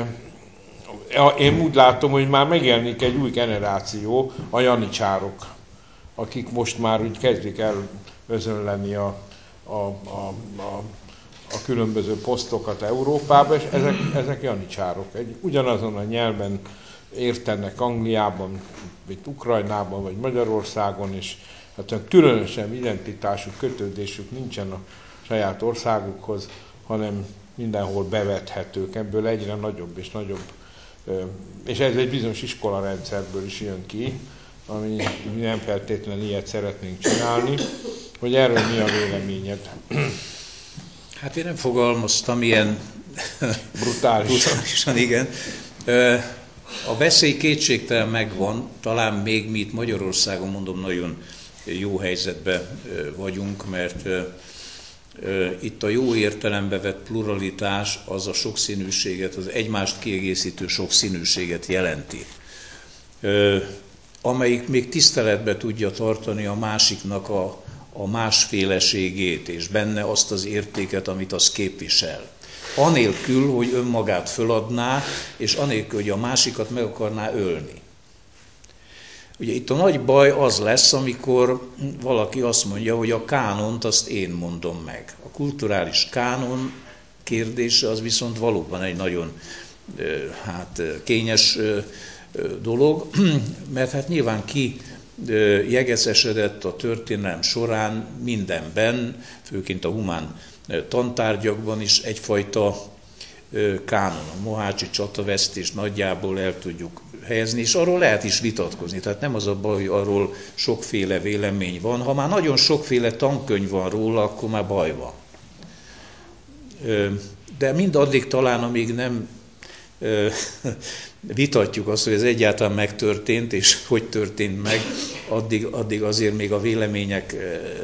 én úgy látom, hogy már megjelenik egy új generáció, a janicsárok, akik most már úgy kezdik el özönleni a, a, a, a, a különböző posztokat Európában, és ezek, ezek janicsárok. Egy, ugyanazon a nyelven értenek Angliában, vagy Ukrajnában, vagy Magyarországon, és hát különösen identitásuk, kötődésük nincsen a saját országukhoz, hanem mindenhol bevethetők, ebből egyre nagyobb és nagyobb, és ez egy bizonyos iskolarendszerből is jön ki, ami nem feltétlenül ilyet szeretnénk csinálni, hogy erről mi a véleményed? Hát én nem fogalmaztam ilyen brutális. brutálisan, igen. A veszély kétségtelen megvan, talán még mi itt Magyarországon, mondom, nagyon jó helyzetben vagyunk, mert itt a jó értelembe vett pluralitás az a sokszínűséget, az egymást kiegészítő sokszínűséget jelenti, amelyik még tiszteletbe tudja tartani a másiknak a, a másféleségét, és benne azt az értéket, amit az képvisel. Anélkül, hogy önmagát föladná, és anélkül, hogy a másikat meg akarná ölni. Ugye itt a nagy baj az lesz, amikor valaki azt mondja, hogy a kánont azt én mondom meg. A kulturális kánon kérdése az viszont valóban egy nagyon hát, kényes dolog, mert hát nyilván ki jegeszesedett a történelem során mindenben, főként a humán tantárgyakban is egyfajta kánon. A mohácsi csatavesztést nagyjából el tudjuk helyezni, és arról lehet is vitatkozni. Tehát nem az a baj, hogy arról sokféle vélemény van. Ha már nagyon sokféle tankönyv van róla, akkor már baj van. De mindaddig talán, amíg nem vitatjuk azt, hogy ez egyáltalán megtörtént, és hogy történt meg, addig, addig azért még a vélemények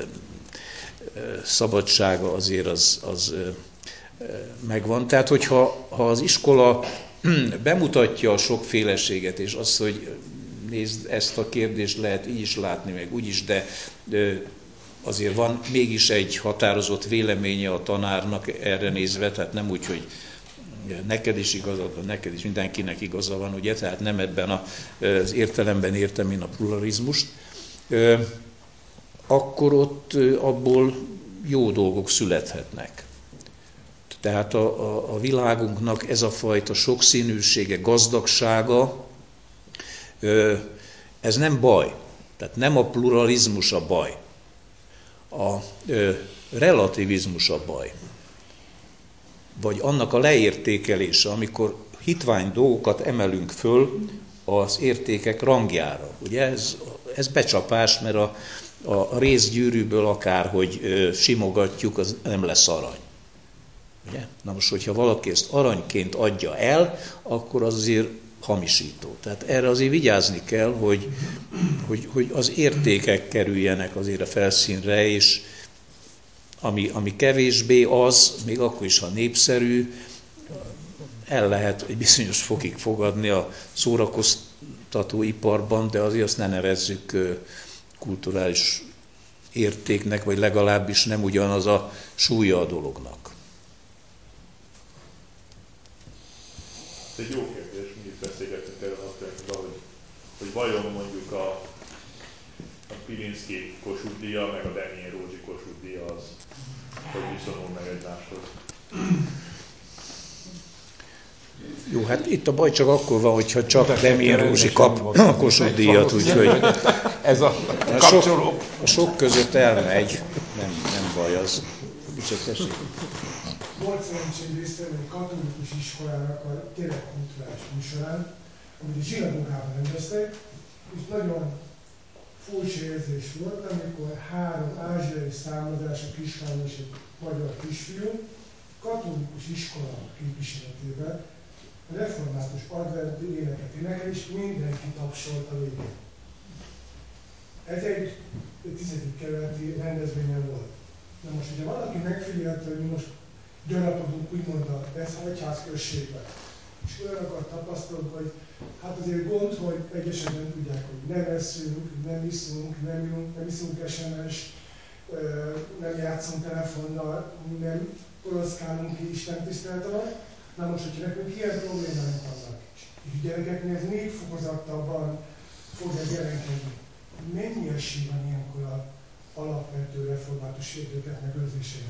szabadsága azért az, az megvan. Tehát, hogyha ha az iskola bemutatja a sokféleséget, és azt, hogy nézd, ezt a kérdést lehet így is látni, meg úgy is, de azért van mégis egy határozott véleménye a tanárnak erre nézve, tehát nem úgy, hogy neked is igazad van, neked is, mindenkinek igaza van, ugye, tehát nem ebben az értelemben értem én a pluralizmust, akkor ott abból jó dolgok születhetnek. Tehát a, a, a világunknak ez a fajta sokszínűsége, gazdagsága, ez nem baj. Tehát nem a pluralizmus a baj. A relativizmus a baj. Vagy annak a leértékelése, amikor hitvány dolgokat emelünk föl az értékek rangjára. Ugye ez, ez becsapás, mert a, a rézgyűrűből akárhogy simogatjuk, az nem lesz arany. Ugye? Na most, hogyha valaki ezt aranyként adja el, akkor az azért hamisító. Tehát erre azért vigyázni kell, hogy, hogy, hogy az értékek kerüljenek azért a felszínre, és ami, ami kevésbé az, még akkor is, ha népszerű, el lehet egy bizonyos fokig fogadni a szórakoztatóiparban, de azért azt ne nevezzük kulturális értéknek, vagy legalábbis nem ugyanaz a súlya a dolognak. Ez egy jó kérdés, mindig beszélgetünk erről a könyvben, hogy, hogy vajon mondjuk a, a Pilinszky Kossuth-díja, meg a Daniel Rózsi Kossuth-díja az, hogy viszonyul meg egymáshoz. Jó, hát itt a baj csak akkor van, hogyha csak Demjén Rózsi kap a Kossuth díjat, úgyhogy ez a a kapcsoló. sok, a sok között elmegy, nem, nem baj az. Csak tessék. Volt szerencsém részt venni egy katolikus iskolának a gyerekkulturális műsorán, amit a zsinagógában rendeztek, és nagyon furcsa érzés volt, amikor három ázsiai származású kislány és egy magyar kisfiú katolikus iskola képviseletében református adventi éneket énekel, és mindenki tapsolt a végén. Ez egy tizedik kerületi rendezvényen volt. Na most, hogyha valaki megfigyelte, hogy mi most gyarapodunk úgymond a egyházközségben, és olyanokat tapasztalunk, hogy hát azért gond, hogy egyesek nem tudják, hogy nem eszünk, nem iszunk, nem, írunk, nem iszunk es em es, nem játszunk telefonnal, nem poroszkálunk ki Isten tisztelet alatt. Na most, hogyha nekünk ilyen problémáink vannak, és a gyerekeknél ez még fokozottabban fog ez jelenkedni, mennyi esély van ilyenkor az alapvető református értékek megőrzésére?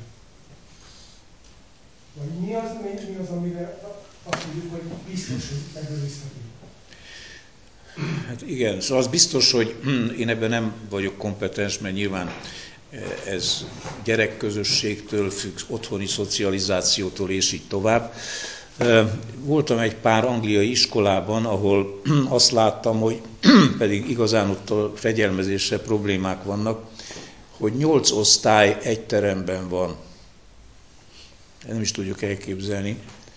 Vagy mi az, mi az, amire azt mondjuk, hogy biztos, hogy megőrizhetünk? Hát igen, szóval az biztos, hogy én ebben nem vagyok kompetens, mert nyilván ez gyerekközösségtől függ, otthoni szocializációtól és így tovább. Voltam egy pár angliai iskolában, ahol azt láttam, hogy pedig igazán ott a fegyelmezésre problémák vannak, hogy nyolc osztály egy teremben van. Nem is tudjuk elképzelni.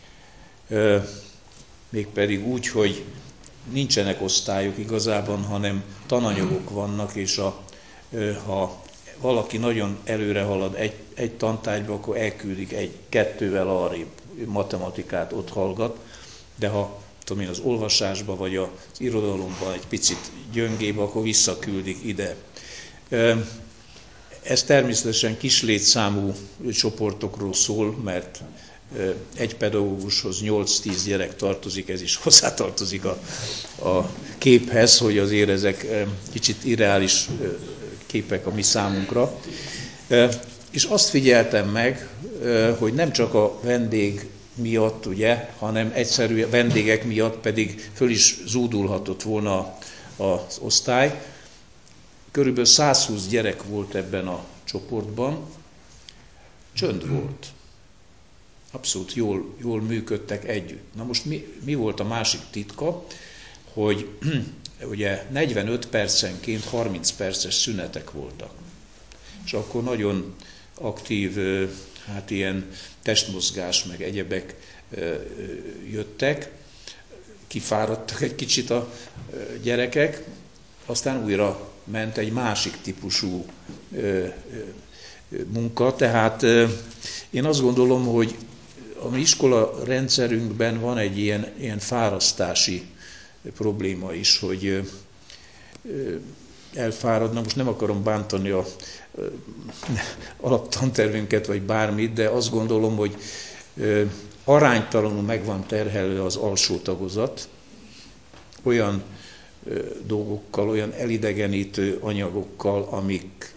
Mégpedig úgy, hogy nincsenek osztályok igazában, hanem tananyagok vannak, és a, ha valaki nagyon előre halad egy, egy tantárgyba, akkor elküldik egy-kettővel arrébb matematikát ott hallgat, de ha tudom én, az olvasásba vagy az irodalomban egy picit gyöngébb, akkor visszaküldik ide. Ez természetesen kis létszámú csoportokról szól, mert egy pedagógushoz nyolc-tíz gyerek tartozik, ez is hozzátartozik a, a képhez, hogy azért ezek kicsit irreális képek a mi számunkra. És azt figyeltem meg, hogy nem csak a vendég miatt, ugye, hanem egyszerű vendégek miatt pedig föl is zúdulhatott volna az osztály. Körülbelül százhúsz gyerek volt ebben a csoportban, csönd volt. Abszolút jól, jól működtek együtt. Na most mi, mi volt a másik titka, hogy ugye negyvenöt percenként harminc perces szünetek voltak. És akkor nagyon aktív, hát ilyen testmozgás, meg egyebek jöttek, kifáradtak egy kicsit a gyerekek, aztán újra ment egy másik típusú munka, tehát én azt gondolom, hogy a mi iskola rendszerünkben van egy ilyen, ilyen fárasztási probléma is, hogy elfáradnak, most nem akarom bántani a alaptantervünket, vagy bármit, de azt gondolom, hogy aránytalanul meg van terhelve az alsó tagozat, olyan dolgokkal, olyan elidegenítő anyagokkal, amik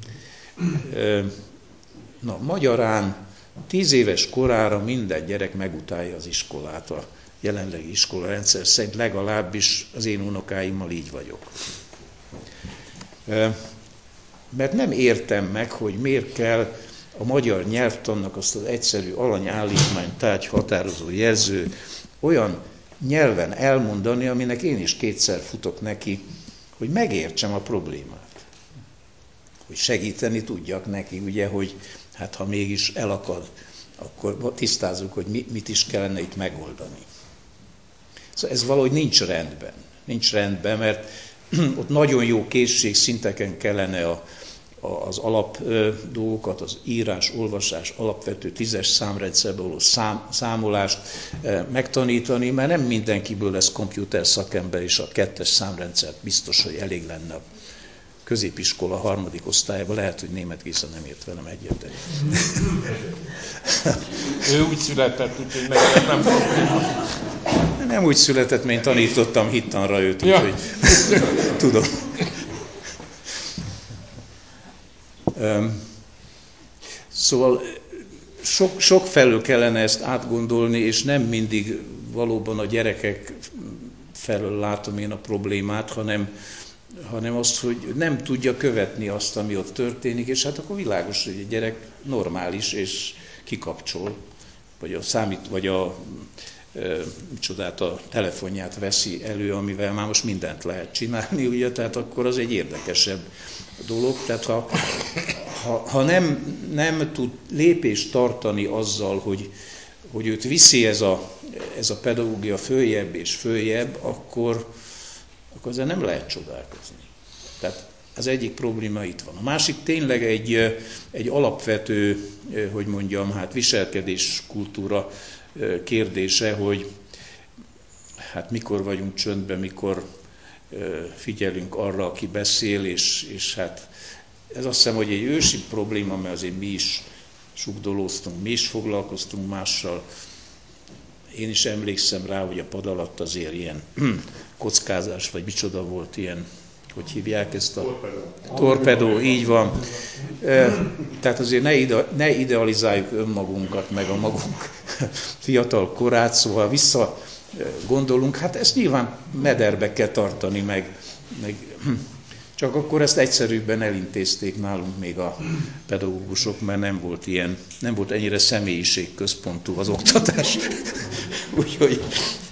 na, magyarán tíz éves korára minden gyerek megutálja az iskolát, a jelenlegi iskolarendszer szerint, legalábbis az én unokáimmal így vagyok. Mert nem értem meg, hogy miért kell a magyar nyelvtannak azt az egyszerű alanyállítmány tárgy határozó jelző olyan nyelven elmondani, aminek én is kétszer futok neki, hogy megértsem a problémát. Hogy segíteni tudjak neki, ugye, hogy hát ha mégis elakad, akkor tisztázzuk, hogy mit is kellene itt megoldani. Szóval ez valahogy nincs rendben. Nincs rendben, mert ott nagyon jó készségszinteken kellene a, a, az alap dolgokat, az írás, olvasás, alapvető tízes számrendszerből való szám, számolást e, megtanítani, mert nem mindenkiből lesz komputer szakember, és a kettes számrendszert biztos, hogy elég lenne a középiskola harmadik osztályban, lehet, hogy Németh Géza nem ért velem egyet. Ő úgy született, úgyhogy nekem nem probléma. Nem úgy született, mint tanítottam hittanra őt, Ja. úgyhogy tudom. Szóval sok, sok felől kellene ezt átgondolni, és nem mindig valóban a gyerekek felől látom én a problémát, hanem, hanem azt, hogy nem tudja követni azt, ami ott történik, és hát akkor világos, hogy a gyerek normális, és kikapcsol, vagy a számít, vagy a e, csodát, a telefonját veszi elő, amivel már most mindent lehet csinálni, ugye, tehát akkor az egy érdekesebb dolog. Tehát ha, ha, ha nem, nem tud lépést tartani azzal, hogy, hogy őt viszi ez a, ez a pedagógia följebb és följebb, akkor, akkor ezzel nem lehet csodálkozni. Tehát az egyik probléma itt van. A másik tényleg egy, egy alapvető, hogy mondjam, hát viselkedés kultúra kérdése, hogy hát mikor vagyunk csöndben, mikor figyelünk arra, aki beszél, és, és hát ez azt hiszem, hogy egy ősi probléma, mert azért mi is sugdolóztunk, mi is foglalkoztunk mással. Én is emlékszem rá, hogy a pad alatt azért ilyen kockázás, vagy micsoda volt ilyen, hogy hívják ezt a... Torpedó. Torpedó, így van. Tehát azért ne, ide, ne idealizáljuk önmagunkat, meg a magunk fiatal korát, szóval vissza gondolunk, hát ezt nyilván mederbe kell tartani, meg, meg csak akkor ezt egyszerűbben elintézték nálunk még a pedagógusok, mert nem volt ilyen, nem volt ennyire személyiségközpontú az oktatás. Úgyhogy,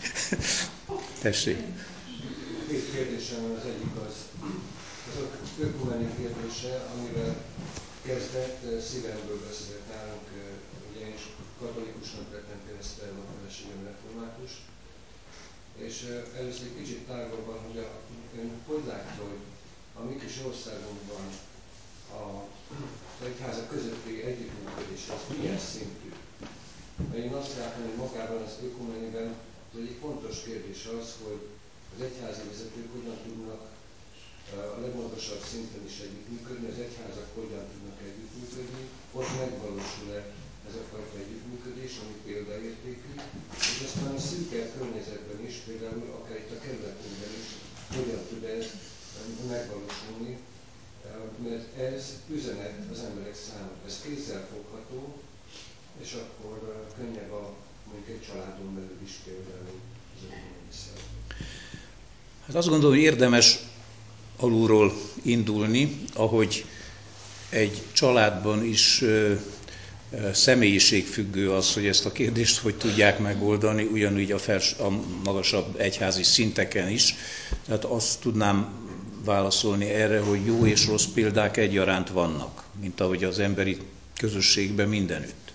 tessék. Két kérdésem van, az egyik az, az ökumeni kérdése, amivel kezdett, szívemből beszélt nálunk, ugye én is katolikusnak lettem, keresztelve a feleségem református, és először egy kicsit tágabban, hogy a, ön hogy látja, hogy a mi kis országunkban a egyházak közötti együttműködés az milyen szintű? Mert én azt látom, hogy magában az ökumeniben az egyik fontos kérdés az, hogy az egyházi vezetők hogyan tudnak a legmagasabb szinten is együttműködni, az egyházak hogyan tudnak együttműködni, ott megvalósul-e ez a fajta együttműködés, ami példaértékű, és aztán a szűkebb környezetben is, például akár itt a kerületünkben is, hogyan tud ez megvalósulni, mert ez üzenet az emberek számára, ez kézzelfogható, és akkor könnyebb a, mondjuk egy családon belül is például az önmondiszer. Hát azt gondolom, hogy érdemes alulról indulni, ahogy egy családban is személyiségfüggő az, hogy ezt a kérdést hogy tudják megoldani, ugyanúgy a, fels, a magasabb egyházi szinteken is. Tehát azt tudnám válaszolni erre, hogy jó és rossz példák egyaránt vannak, mint ahogy az emberi közösségben mindenütt.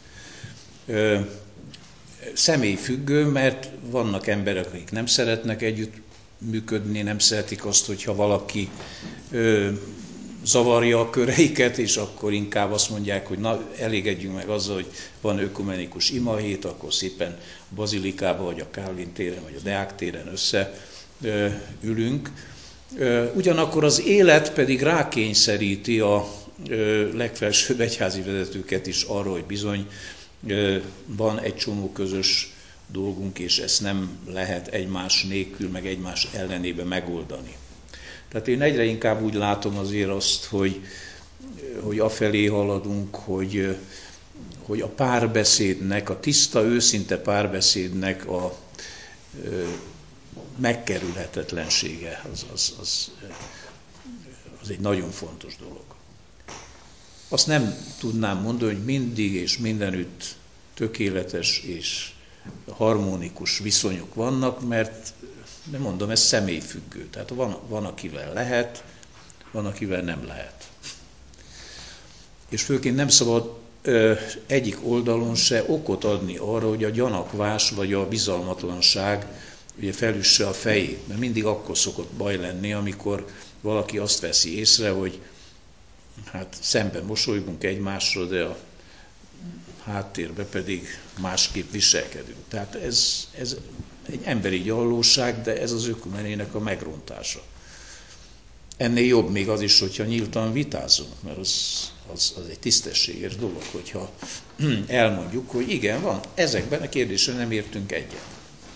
Személyfüggő, mert vannak emberek, akik nem szeretnek együtt működni, nem szeretik azt, hogyha valaki ö, zavarja a köreiket, és akkor inkább azt mondják, hogy na, elégedjünk meg azzal, hogy van ökumenikus imahét, akkor szépen a Bazilikába, vagy a Kálvin téren, vagy a Deák téren összeülünk. Ugyanakkor az élet pedig rákényszeríti a ö, legfelsőbb egyházi vezetőket is arra, hogy bizony ö, van egy csomó közös dolgunk, és ezt nem lehet egymás nélkül, meg egymás ellenébe megoldani. Tehát én egyre inkább úgy látom azért azt, hogy, hogy afelé haladunk, hogy, hogy a párbeszédnek, a tiszta, őszinte párbeszédnek a ö, megkerülhetetlensége az, az, az, az egy nagyon fontos dolog. Azt nem tudnám mondani, hogy mindig és mindenütt tökéletes és harmonikus viszonyok vannak, mert nem mondom, ez személyfüggő. Tehát van, van, akivel lehet, van, akivel nem lehet. És főként nem szabad ö, egyik oldalon se okot adni arra, hogy a gyanakvás vagy a bizalmatlanság ugye felüsse a fejét. Mert mindig akkor szokott baj lenni, amikor valaki azt veszi észre, hogy hát szemben mosolygunk egymásra, de a háttérben pedig másképp viselkedünk. Tehát ez, ez egy emberi gyallóság, de ez az ökumenének a megrontása. Ennél jobb még az is, hogyha nyíltan vitázunk, mert az, az, az egy tisztességes dolog, hogyha elmondjuk, hogy igen, van, ezekben a kérdésben nem értünk egyet.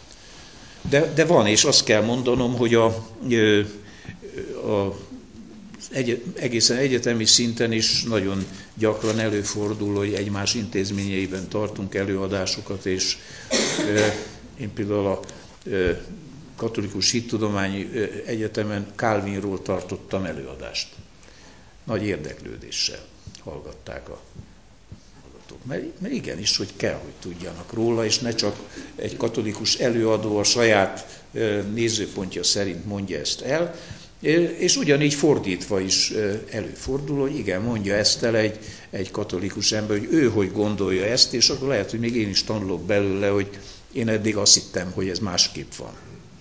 De, de van, és azt kell mondanom, hogy a, a egy, egészen egyetemi szinten is nagyon gyakran előfordul, hogy egymás intézményeiben tartunk előadásokat, és én például a Katolikus Hittudományi Egyetemen Calvinról tartottam előadást. Nagy érdeklődéssel hallgatták a hallgatók. Mert, mert igenis, hogy kell, hogy tudjanak róla, és ne csak egy katolikus előadó a saját nézőpontja szerint mondja ezt el, és ugyanígy fordítva is előfordul, hogy igen, mondja ezt el egy, egy katolikus ember, hogy ő hogy gondolja ezt, és akkor lehet, hogy még én is tanulok belőle, hogy én eddig azt hittem, hogy ez másképp van.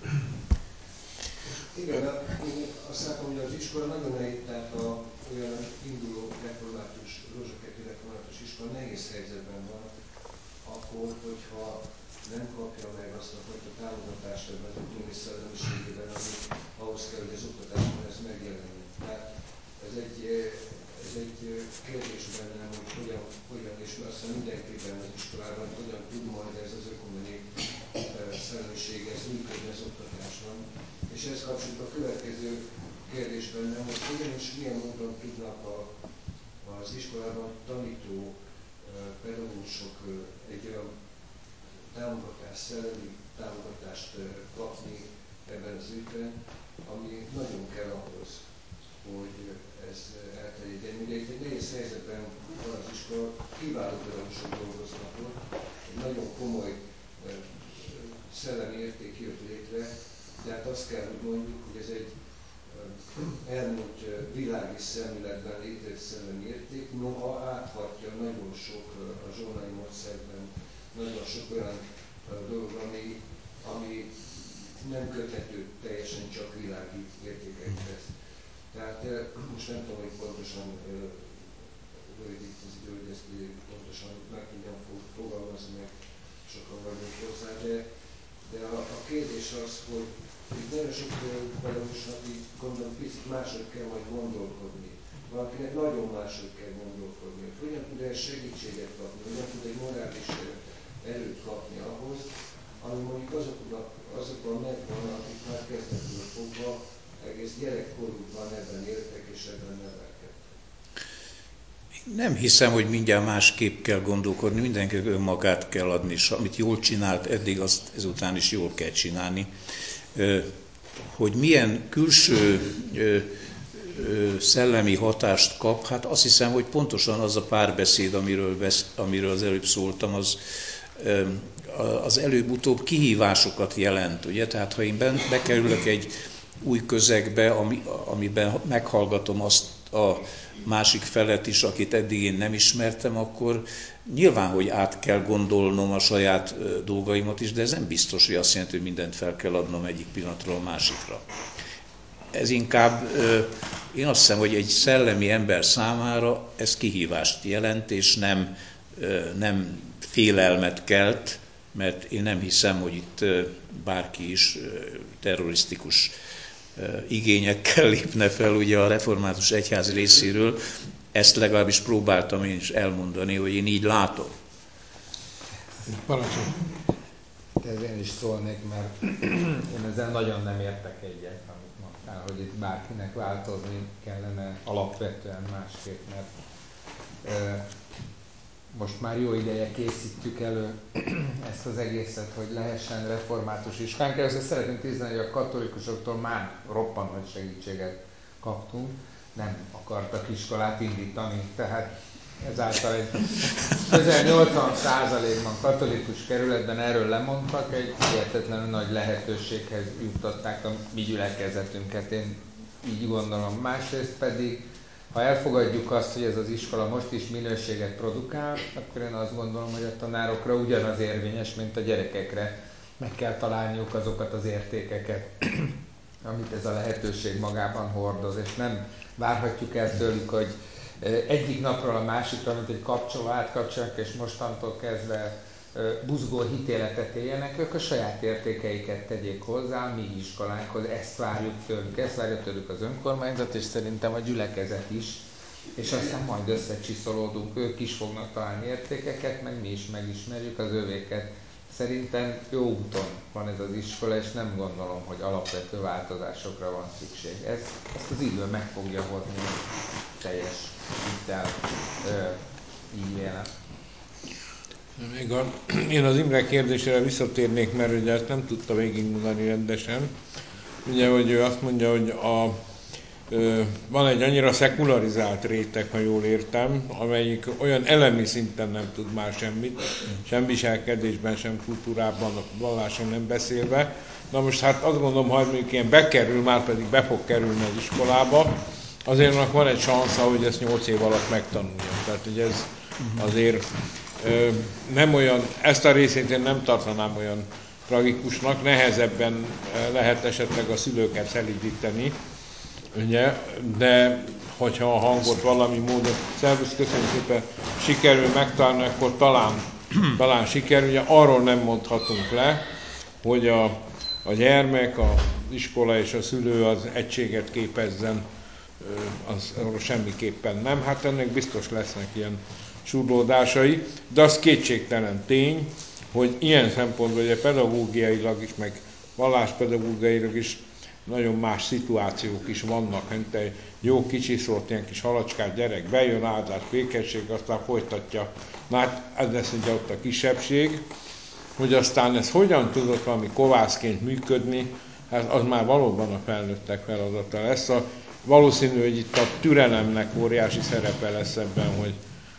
Igen, azt látom, hogy az iskola nagyon nehéz, tehát a olyan induló református, rózsaketi református iskola nehéz helyzetben van, akkor, hogyha nem kapja meg azt a fajta támogatást ebben a ökumeni szellemiségében, ami ahhoz kell, hogy az oktatásban ez megjelenjen. Tehát ez egy, ez egy kérdés bennem, hogy hogyan, hogyan és aztán mindenképpen az iskolában hogyan tud majd ez az ökumeni szellemiség ez működni az oktatásban. És ez kapcsolatban a következő kérdés bennem, hogy hogyan és milyen módon tudnak a, az iskolában tanító pedagógusok egy olyan támogatást, szellemi támogatást kapni ebben az ügyben, ami nagyon kell ahhoz, hogy ez elterjedjen. Ugye itt egy nehéz helyzetben van az iskola, kiváló pedagógusok dolgoznak ott, egy nagyon komoly szellemi érték jött létre, de hát azt kell, hogy mondjuk, hogy ez egy elmúlt világi szemléletben létező szellemi érték, noha áthatja nagyon sok a zsolnai módszerben, nagyon sok olyan dolog, ami, ami nem köthető teljesen csak világi értékekhez. Tehát most nem tudom, hogy pontosan rövid itt az idő, hogy ezt pontosan meg tudjam fogalmazni, meg sokan vagyunk hozzá, de, de a, a kérdés az, hogy itt nagyon sok pedagógusnak így gondolom picit máshogy kell majd gondolkodni. Valakinek nagyon máshogy kell gondolkodni, hogy hogyan tud el segítséget kapni, hogyan tud egy morális erőt kapni ahhoz, ami mondjuk azoknak, azokban megvan, akik már kezdettől fogva egész gyerekkorukban ebben éltek és ebben nevelkedtek. Nem hiszem, hogy mindjárt másképp kell gondolkodni, mindenkinek önmagát kell adni, és amit jól csinált eddig, azt ezután is jól kell csinálni. Hogy milyen külső szellemi hatást kap, hát azt hiszem, hogy pontosan az a párbeszéd, amiről, besz, amiről az előbb szóltam, az, az előbb-utóbb kihívásokat jelent. Ugye? Tehát ha én bekerülök egy új közegbe, ami, amiben meghallgatom azt a másik felet is, akit eddig én nem ismertem, akkor nyilván, hogy át kell gondolnom a saját dolgaimat is, de ez nem biztos, hogy azt jelenti, hogy mindent fel kell adnom egyik pillanatról a másikra. Ez inkább, én azt hiszem, hogy egy szellemi ember számára ez kihívást jelent, és nem, nem félelmet kelt, mert én nem hiszem, hogy itt bárki is terrorisztikus igényekkel lépne fel ugye a református egyház részéről. Ezt legalábbis próbáltam én is elmondani, hogy én így látom. Parancsolj! Ez én is szólnék, mert én ezzel nagyon nem értek egyet, amit mondtál, hogy itt bárkinek változni kellene alapvetően másképp, mert e, most már jó ideje készítjük elő ezt az egészet, hogy lehessen református iskánk. Először szeretném tisztelni, hogy a katolikusoktól már roppant nagy segítséget kaptunk, nem akartak iskolát indítani, tehát ezáltal egy közel nyolcvan százalékban katolikus kerületben erről lemondtak, egy hihetetlenül nagy lehetőséghez juttatták a mi gyülekezetünket, én így gondolom. Másrészt pedig, ha elfogadjuk azt, hogy ez az iskola most is minőséget produkál, akkor én azt gondolom, hogy a tanárokra ugyanaz érvényes, mint a gyerekekre. Meg kell találniuk azokat az értékeket, amit ez a lehetőség magában hordoz, és nem várhatjuk el tőlük, hogy egyik napról a másikra, mint egy kapcsoló átkapcsolják, és mostantól kezdve buzgó hitéletet éljenek, ők a saját értékeiket tegyék hozzá a mi iskolánkhoz, ezt várjuk tőlük, ezt várja tőlük az önkormányzat, és szerintem a gyülekezet is, és aztán majd összecsiszolódunk, ők is fognak találni értékeket, meg mi is megismerjük az övéket, szerintem jó úton van ez az iskola, és nem gondolom, hogy alapvető változásokra van szükség. Ez, ezt az idő meg fogja hozni, teljes hittel, így vélem. Még a, én az Imre kérdésére visszatérnék, mert ugye ezt nem tudta végigmondani rendesen. Ugye, hogy ő azt mondja, hogy a, ö, van egy annyira szekularizált réteg, ha jól értem, amelyik olyan elemi szinten nem tud már semmit, sem viselkedésben, sem kultúrában, a valláson nem beszélve. Na most hát azt gondolom, ha mondjuk ilyen bekerül, már pedig be fog kerülni az iskolába, azért annak van egy szansza, hogy ezt nyolc év alatt megtanulja. Tehát, hogy ez azért ö, nem olyan, ezt a részét én nem tartanám olyan tragikusnak, nehezebben lehet esetleg a szülőket szelídíteni, ugye, de hogyha a hangot valami módon, szervusz, köszönjük szépen, sikerül megtalálni, akkor talán, talán sikerül, ugye arról nem mondhatunk le, hogy a, a gyermek, az iskola és a szülő az egységet képezzen, az arról semmiképpen nem, hát ennek biztos lesznek ilyen surlódásai, de az kétségtelen tény, hogy ilyen szempontból ugye pedagógiailag is, meg valláspedagógiailag is nagyon más szituációk is vannak, mint egy jó kicsi szólt, ilyen kis halacskás gyerek bejön, áldás, békesség, aztán folytatja. Na hát ez lesz ugye ott a kisebbség, hogy aztán ez hogyan tudott valami kovászként működni, hát az már valóban a felnőttek feladata lesz. A, valószínű, hogy itt a türelemnek óriási szerepe lesz ebben, hogy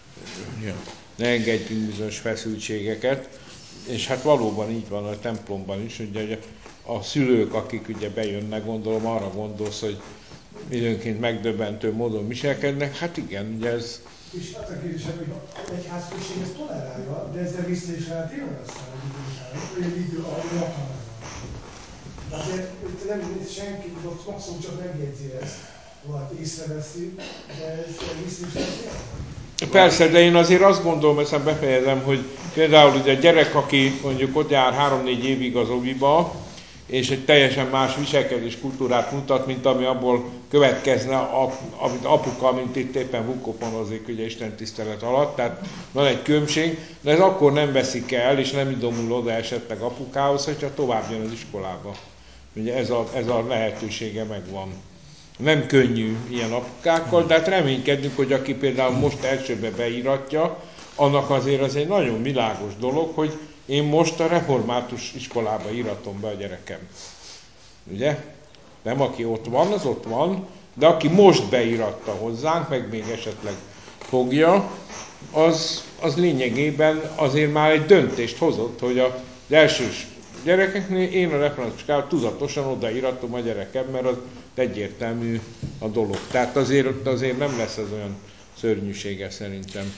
ne engedjünk bizonyos feszültségeket, és hát valóban így van a templomban is, ugye a szülők, akik ugye bejönnek, gondolom arra gondolsz, hogy időnként megdöbbentő módon viselkednek, hát igen, ugye ez... És az a kérdésem, hogy az egyházközség ezt tolerálja, de ezzel vissza is lehet élni aztán egy idő után, vagy egy idő alatt van. Azért nem senki, maximum csak megjegyzi ezt, vagy észreveszi, de ezzel vissza is lehet élni. Persze, de én azért azt gondolom, ezt befejezem, hogy például ugye a gyerek, aki mondjuk ott jár három-négy évig az oviba, és egy teljesen más viselkedés kultúrát mutat, mint ami abból következne, amit apuka, mint itt éppen vukoponozik, ugye Isten tisztelet alatt, tehát van egy különbség, de ez akkor nem veszik el, és nem idomul oda esetleg apukához, hogyha tovább jön az iskolába. Ugye ez a, ez a lehetősége megvan. Nem könnyű ilyen apukákkal, de hát reménykedünk, hogy aki például most elsőbe beíratja, annak azért az egy nagyon világos dolog, hogy én most a református iskolába íratom be a gyerekem. Ugye? Nem aki ott van, az ott van, de aki most beíratta hozzánk, meg még esetleg fogja, az, az lényegében azért már egy döntést hozott, hogy az elsős gyerekeknél én a református iskolába tudatosan odaíratom a gyerekem, mert az egyértelmű a dolog. Tehát azért, azért nem lesz ez olyan szörnyűséges szerintem.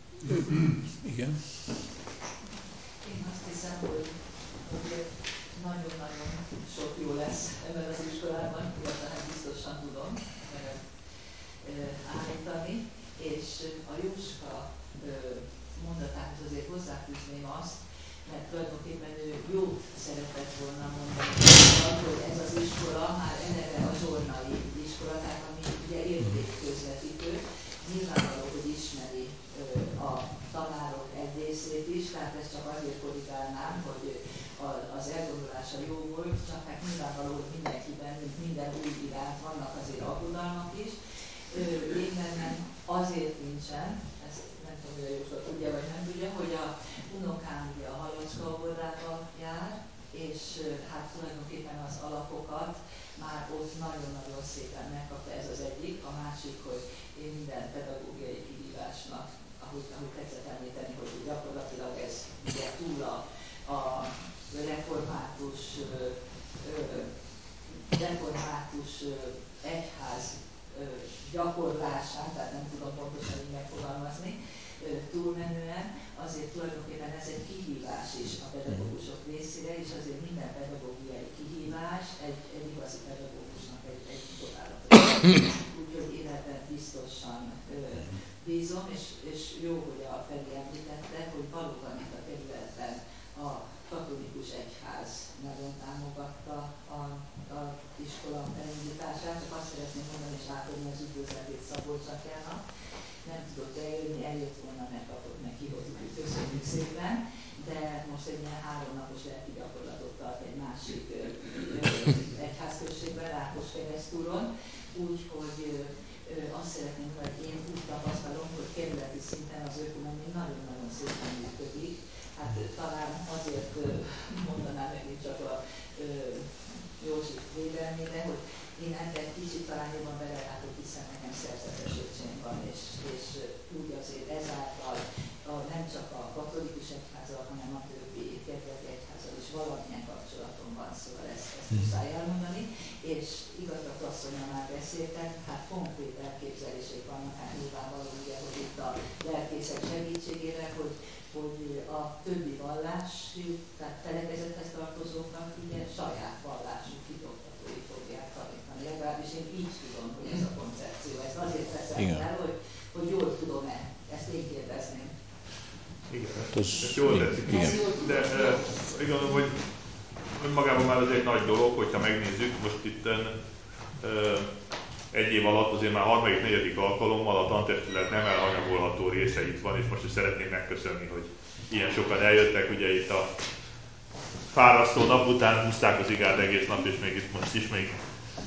Igen. Én azt hiszem, hogy azért nagyon-nagyon sok jó lesz ebben az iskolában, illetve hát biztosan tudom merem állítani, és a Jóska mondatához azért hozzáfűzném azt, mert tulajdonképpen ő jót szeretett volna mondani, hogy ez az iskola már eleve a zsolnai iskola, tehát ami ugye értékközvetítő, nyilvánvaló, hogy ismeri a tanárok egy részét is, tehát ezt csak azért korrigálnám, hogy az elgondolása jó volt, csak hát nyilvánvaló, hogy mindenkiben, mint minden új iránt vannak azért aggodalmak is. Én bennem azért nincsen, ezt nem tudom, hogy a Jóska tudja vagy nem tudja, hogy a unokám ugye a Halocska óvodába jár, és hát tulajdonképpen az alapokat már ott nagyon-nagyon szépen megkapta, ez az egyik. A másik, hogy én minden pedagógiai kihívásnak, ahogy, ahogy tetszett említeni, hogy gyakorlatilag ez ugye túl a, a református, református egyház gyakorlásán, tehát nem tudom pontosan így megfogalmazni, túlmenően, azért tulajdonképpen ez egy kihívás is a pedagógusok részére, és azért minden pedagógiai kihívás egy, egy igazi pedagógusnak egy, egy csodálatos. Úgyhogy én ebben biztosan ö, bízom, és, és jó, hogy a Feri említette, hogy valóban itt a területen a katolikus egyház nagyon támogatta a, a iskola elindítását, csak azt szeretném mondani és átadni az üdvözletét Szabolcs atyának. Nem tudott eljönni, eljött volna, mert kapott meghívott, úgyhogy köszönjük szépen, de most most egy ilyen háromnapos lelki gyakorlatot tart egy másik egyházközségben, Rákoskeresztúron, úgyhogy azt szeretném, hogy én úgy tapasztalom, hogy kerületi szinten az ökumené nagyon-nagyon szépen működik. Hát talán azért mondanám megint csak a Józsi védelmére, hogy én ebben egy kicsit talán jobban belelátok, hiszen nekem szerzetes öcsém van, és, és úgy azért ezáltal a, nem csak a katolikus egyházzal, hanem a többi kerületi egyházzal is valamilyen kapcsolatom van, szóval ezt, ezt muszáj elmondani. És igazgat asszonnyal már beszéltek, hát konkrét elképzelések vannak, hát nyilvánvaló ugye, hogy itt a lelkészek segítségével, hogy, hogy a többi vallás, tehát felekezethez tartozóknak ugye saját vallásuk hitoktatói fogják tanítani. Legalábbis én így tudom, hogy ez a koncepció. Ezt azért teszem fel, hogy, hogy jól tudom-e. Ezt én kérdezném. Igen, ezt jól tetszik. De úgy gondolom, hogy önmagában már az egy nagy dolog, hogyha megnézzük, most itt egy év alatt azért már harmadik, negyedik alkalommal a tantestület nem elhanyagolható része itt van, és most is szeretném megköszönni, hogy ilyen sokan eljöttek. Ugye itt a fárasztó nap után húzták az igát egész nap, és még itt most is még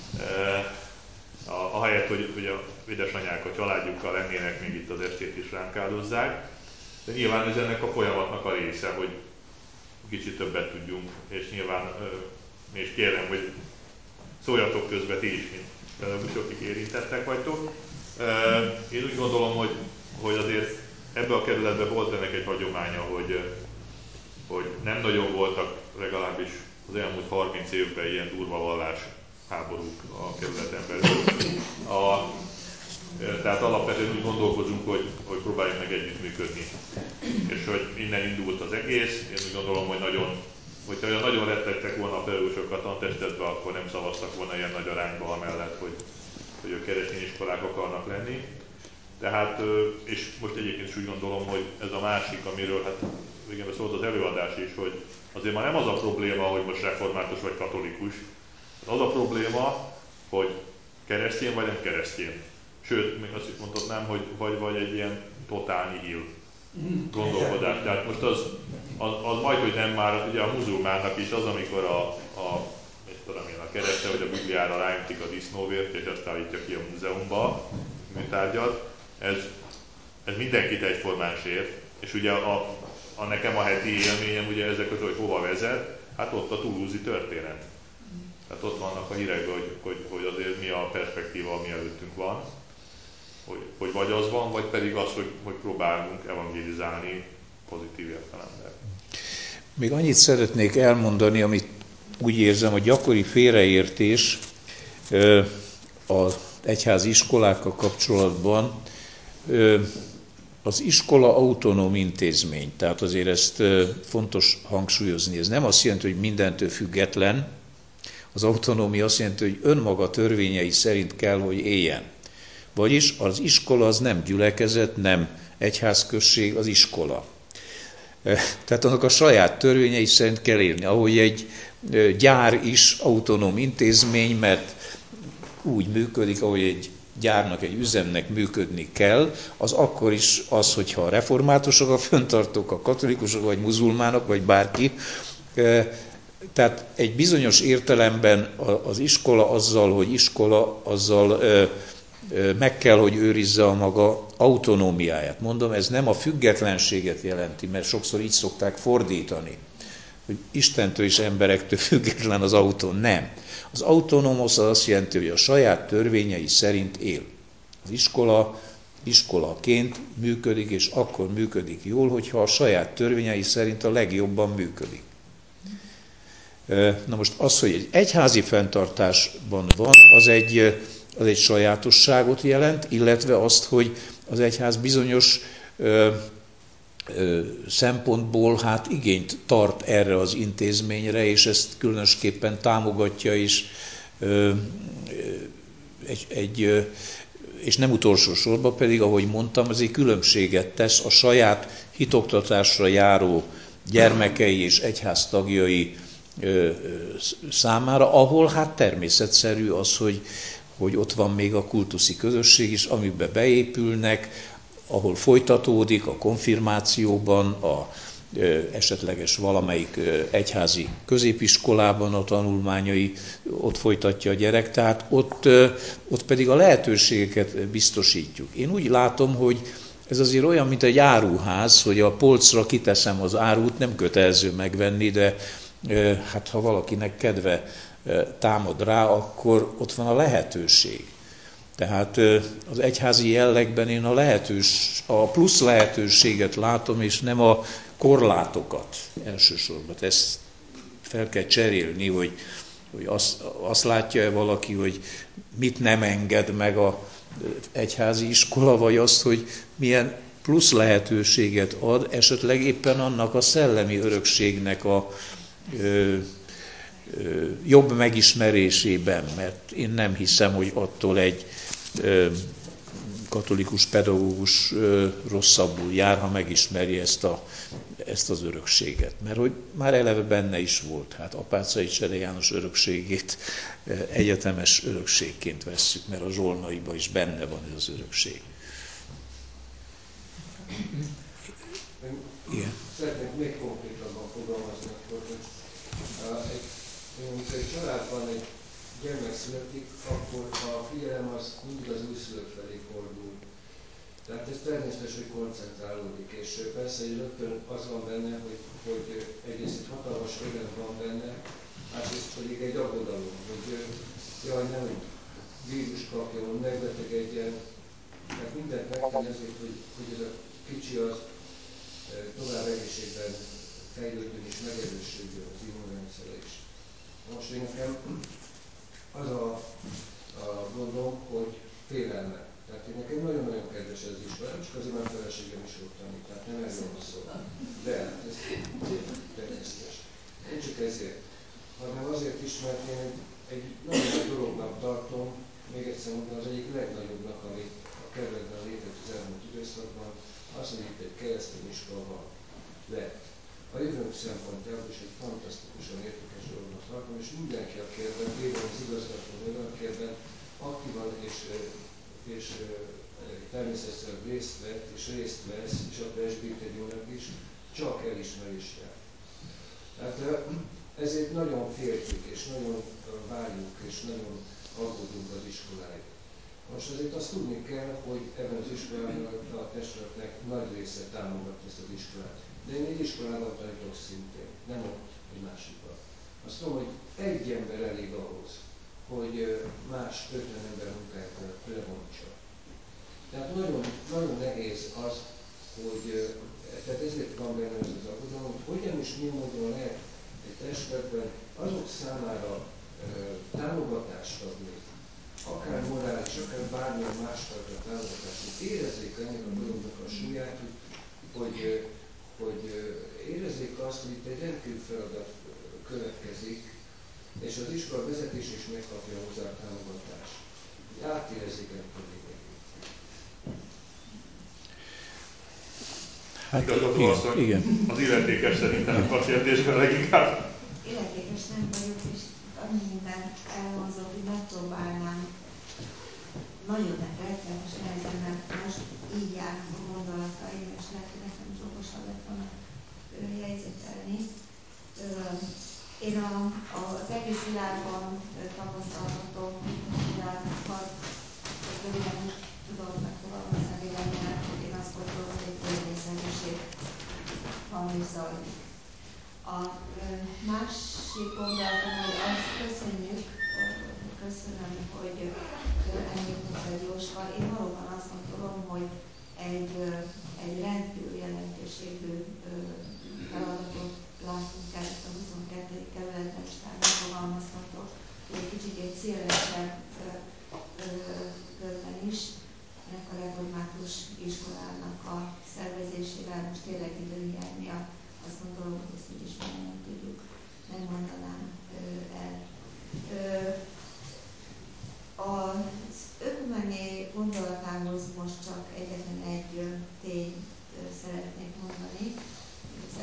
ahelyett, hogy, hogy a édesanyák a családjukkal lennének, még itt az estét is ránk áldozzák. De nyilván ez ennek a folyamatnak a része, hogy kicsit többet tudjunk, és nyilván, és kérem, hogy szóljatok közbe ti is, mint pedagógusok, akik érintettek vagytok. Én úgy gondolom, hogy, hogy azért ebbe a kerületbe volt ennek egy hagyománya, hogy, hogy nem nagyon voltak legalábbis az elmúlt harminc évben ilyen durva vallás háborúk a kerületen belül. A, tehát alapvetően úgy gondolkozunk, hogy, hogy próbáljunk meg együttműködni. És hogy innen indult az egész, én úgy gondolom, hogy nagyon, hogyha olyan nagyon rettegtek volna a pedagógusok a tantestetbe, akkor nem szavaztak volna ilyen nagy arányba amellett, hogy, hogy ők keresztény iskolák akarnak lenni. Tehát, és most egyébként is úgy gondolom, hogy ez a másik, amiről hát igen, szólt az előadás is, hogy azért már nem az a probléma, hogy most református vagy katolikus, az a probléma, hogy keresztény vagy nem keresztény. Sőt, még azt is mondhatnám, hogy vagy, vagy egy ilyen totál nihil gondolkodás. Tehát most az, az, az majd, hogy nem már ugye a muzulmánnak is az, amikor a, a, tudom én, a keresztre vagy a Bibliára ráöntik a disznóvért, és ezt állítja ki a múzeumba, műtárgyat, ez, ez mindenkit egyformán sért. És ugye a, a nekem a heti élményem ugye ezek közül, hogy hova vezet, hát ott a Toulouse-i történet. Tehát ott vannak a hírek, hogy, hogy, hogy azért mi a perspektíva, ami előttünk van. Hogy, hogy vagy az van, vagy pedig az, hogy, hogy próbálunk evangélizálni pozitív értelemben. Még annyit szeretnék elmondani, amit úgy érzem, a gyakori félreértés az egyházi iskolákkal kapcsolatban. Az iskola autonóm intézmény, tehát azért ezt fontos hangsúlyozni. Ez nem azt jelenti, hogy mindentől független. Az autonómia azt jelenti, hogy önmaga törvényei szerint kell, hogy éljen. Vagyis az iskola az nem gyülekezet, nem egyházközség, az iskola. Tehát annak a saját törvényei szerint kell élni, ahogy egy gyár is autonóm intézmény, mert úgy működik, ahogy egy gyárnak, egy üzemnek működni kell, az akkor is az, hogyha a reformátusok, a fenntartók, a katolikusok, vagy muzulmánok, vagy bárki. Tehát egy bizonyos értelemben az iskola azzal, hogy iskola, azzal meg kell, hogy őrizze a maga autonómiáját. Mondom, ez nem a függetlenséget jelenti, mert sokszor így szokták fordítani, hogy Istentől és emberektől független az autó. Nem. Az autonómos az azt jelenti, hogy a saját törvényei szerint él. Az iskola iskolaként működik, és akkor működik jól, hogyha a saját törvényei szerint a legjobban működik. Na most az, hogy egy egyházi fenntartásban van, az egy, az egy sajátosságot jelent, illetve azt, hogy az egyház bizonyos ö, ö, szempontból hát igényt tart erre az intézményre, és ezt különösképpen támogatja is ö, egy, egy ö, és nem utolsó sorban pedig, ahogy mondtam, az egy különbséget tesz a saját hitoktatásra járó gyermekei és egyház tagjai számára, ahol hát természetszerű az, hogy, hogy ott van még a kultuszi közösség is, amiben beépülnek, ahol folytatódik a konfirmációban, a esetleges valamelyik egyházi középiskolában a tanulmányai, ott folytatja a gyerek, tehát ott, ott pedig a lehetőségeket biztosítjuk. Én úgy látom, hogy ez azért olyan, mint egy áruház, hogy a polcra kiteszem az árut, nem kötelező megvenni, de hát ha valakinek kedve támad rá, akkor ott van a lehetőség. Tehát az egyházi jellegben én a, lehetős, a plusz lehetőséget látom, és nem a korlátokat elsősorban. Ezt fel kell cserélni, hogy, hogy azt, azt látja-e valaki, hogy mit nem enged meg az egyházi iskola, vagy azt, hogy milyen plusz lehetőséget ad, esetleg éppen annak a szellemi örökségnek a ö, ö, jobb megismerésében, mert én nem hiszem, hogy attól egy ö, katolikus pedagógus ö, rosszabbul jár, ha megismeri ezt, a, ezt az örökséget. Mert hogy már eleve benne is volt, hát Apáczai Csere János örökségét ö, egyetemes örökségként vesszük, mert a Zsolnaiban is benne van ez az örökség. Igen. Szeretnék még konkrétabban fogalmazni, akkor, hogy uh, egy, amikor egy családban egy gyermek születik, akkor a figyelem az mindig az újszülött felé fordul. Tehát ez természetes, hogy koncentrálódik, és persze egy rögtön az van benne, hogy, hogy egyrészt egy hatalmas öröm van benne, másrészt pedig egy aggodalom, hogy jaj, nem vírus kapjon, megbetegedjen, tehát mindent megtenni azért, hogy, hogy ez a kicsi az tovább egészségben fejlődjön és megerősödjön az immunrendszere is. Most én nekem az a, a gondom, hogy félelme. Tehát én nekem nagyon-nagyon kedves ez is, nem csak azért, mert feleségem is ott tanít, tehát nem erről van szó. De hát ez természetes. Nem csak ezért, hanem azért is, mert én egy nagyon nagy dolognak tartom, még egyszer mondom, az egyik legnagyobbnak, ami a kerületben létezett az elmúlt időszakban, az, hogy itt egy keresztény iskola lett. A jövőnk szempontjából is egy fantasztikusan értékes dolognak tartom, és mindenki, aki ebben például az igazgató, aki ebben aktívan és, és természetesen részt vett, és részt vesz, és a presbitériumnak is, csak elismerésre. Tehát ezért nagyon féltjük, és nagyon várjuk, és nagyon aggódunk az iskoláig. Most azért azt tudni kell, hogy ebben az iskolában a testületnek nagy része támogatja ezt az iskolát. De én egy iskolában tanítok szintén, nem ott, egy másikban. Azt tudom, hogy egy ember elég ahhoz, hogy más ötven ember munkáját levontsa. Tehát nagyon, nagyon nehéz az, hogy, tehát ezért van benne ez az aggodalom, hogy hogyan és milyen módon lehet egy testületben azok számára e, támogatást adni, akár morális, akár bármilyen másfajta támogatást, hogy érezzék ennek a dolognak a súlyát, hogy, hogy, hogy érezzék azt, hogy itt egy rendkívül feladat következik, és az iskola vezetés is megkapja hozzá a támogatást. Hogy átérezzék ennek a lényegét. Hát, igazgató asszony, igen. Az illetékes szerintem a kérdésben leginkább. Illetékes nem vagyok, és annyi minden elhangzott, hogy megpróbálnám nagyon rettenetes nehezen, mert most így járnak a gondolataim, és lehet, hogy nekem is okosabb lett volna jegyzetelni. Én a, az egész világban tapasztalhatom világokat, röviden úgy tudom megfogalmazni a véleményet, hogy én azt gondolom, hogy egy törvényszerűség van és zajlik. A másik gondolatom, hogy azt köszönjük, köszönöm, hogy említetted Jóska. Én valóban azt gondolom, hogy egy, egy rendkívül jelentőségű feladatot látunk el itt a huszonkettedik kerületben, és tehát megfogalmazhatok, hogy egy kicsit egy szélesebb körben is, ennek a református iskolának a szervezésével most tényleg időhiány miatt azt gondolom, hogy ezt így is nem tudjuk, nem mondanám el. Az ökumené gondolatához most csak egyetlen egy tényt szeretnék mondani. Az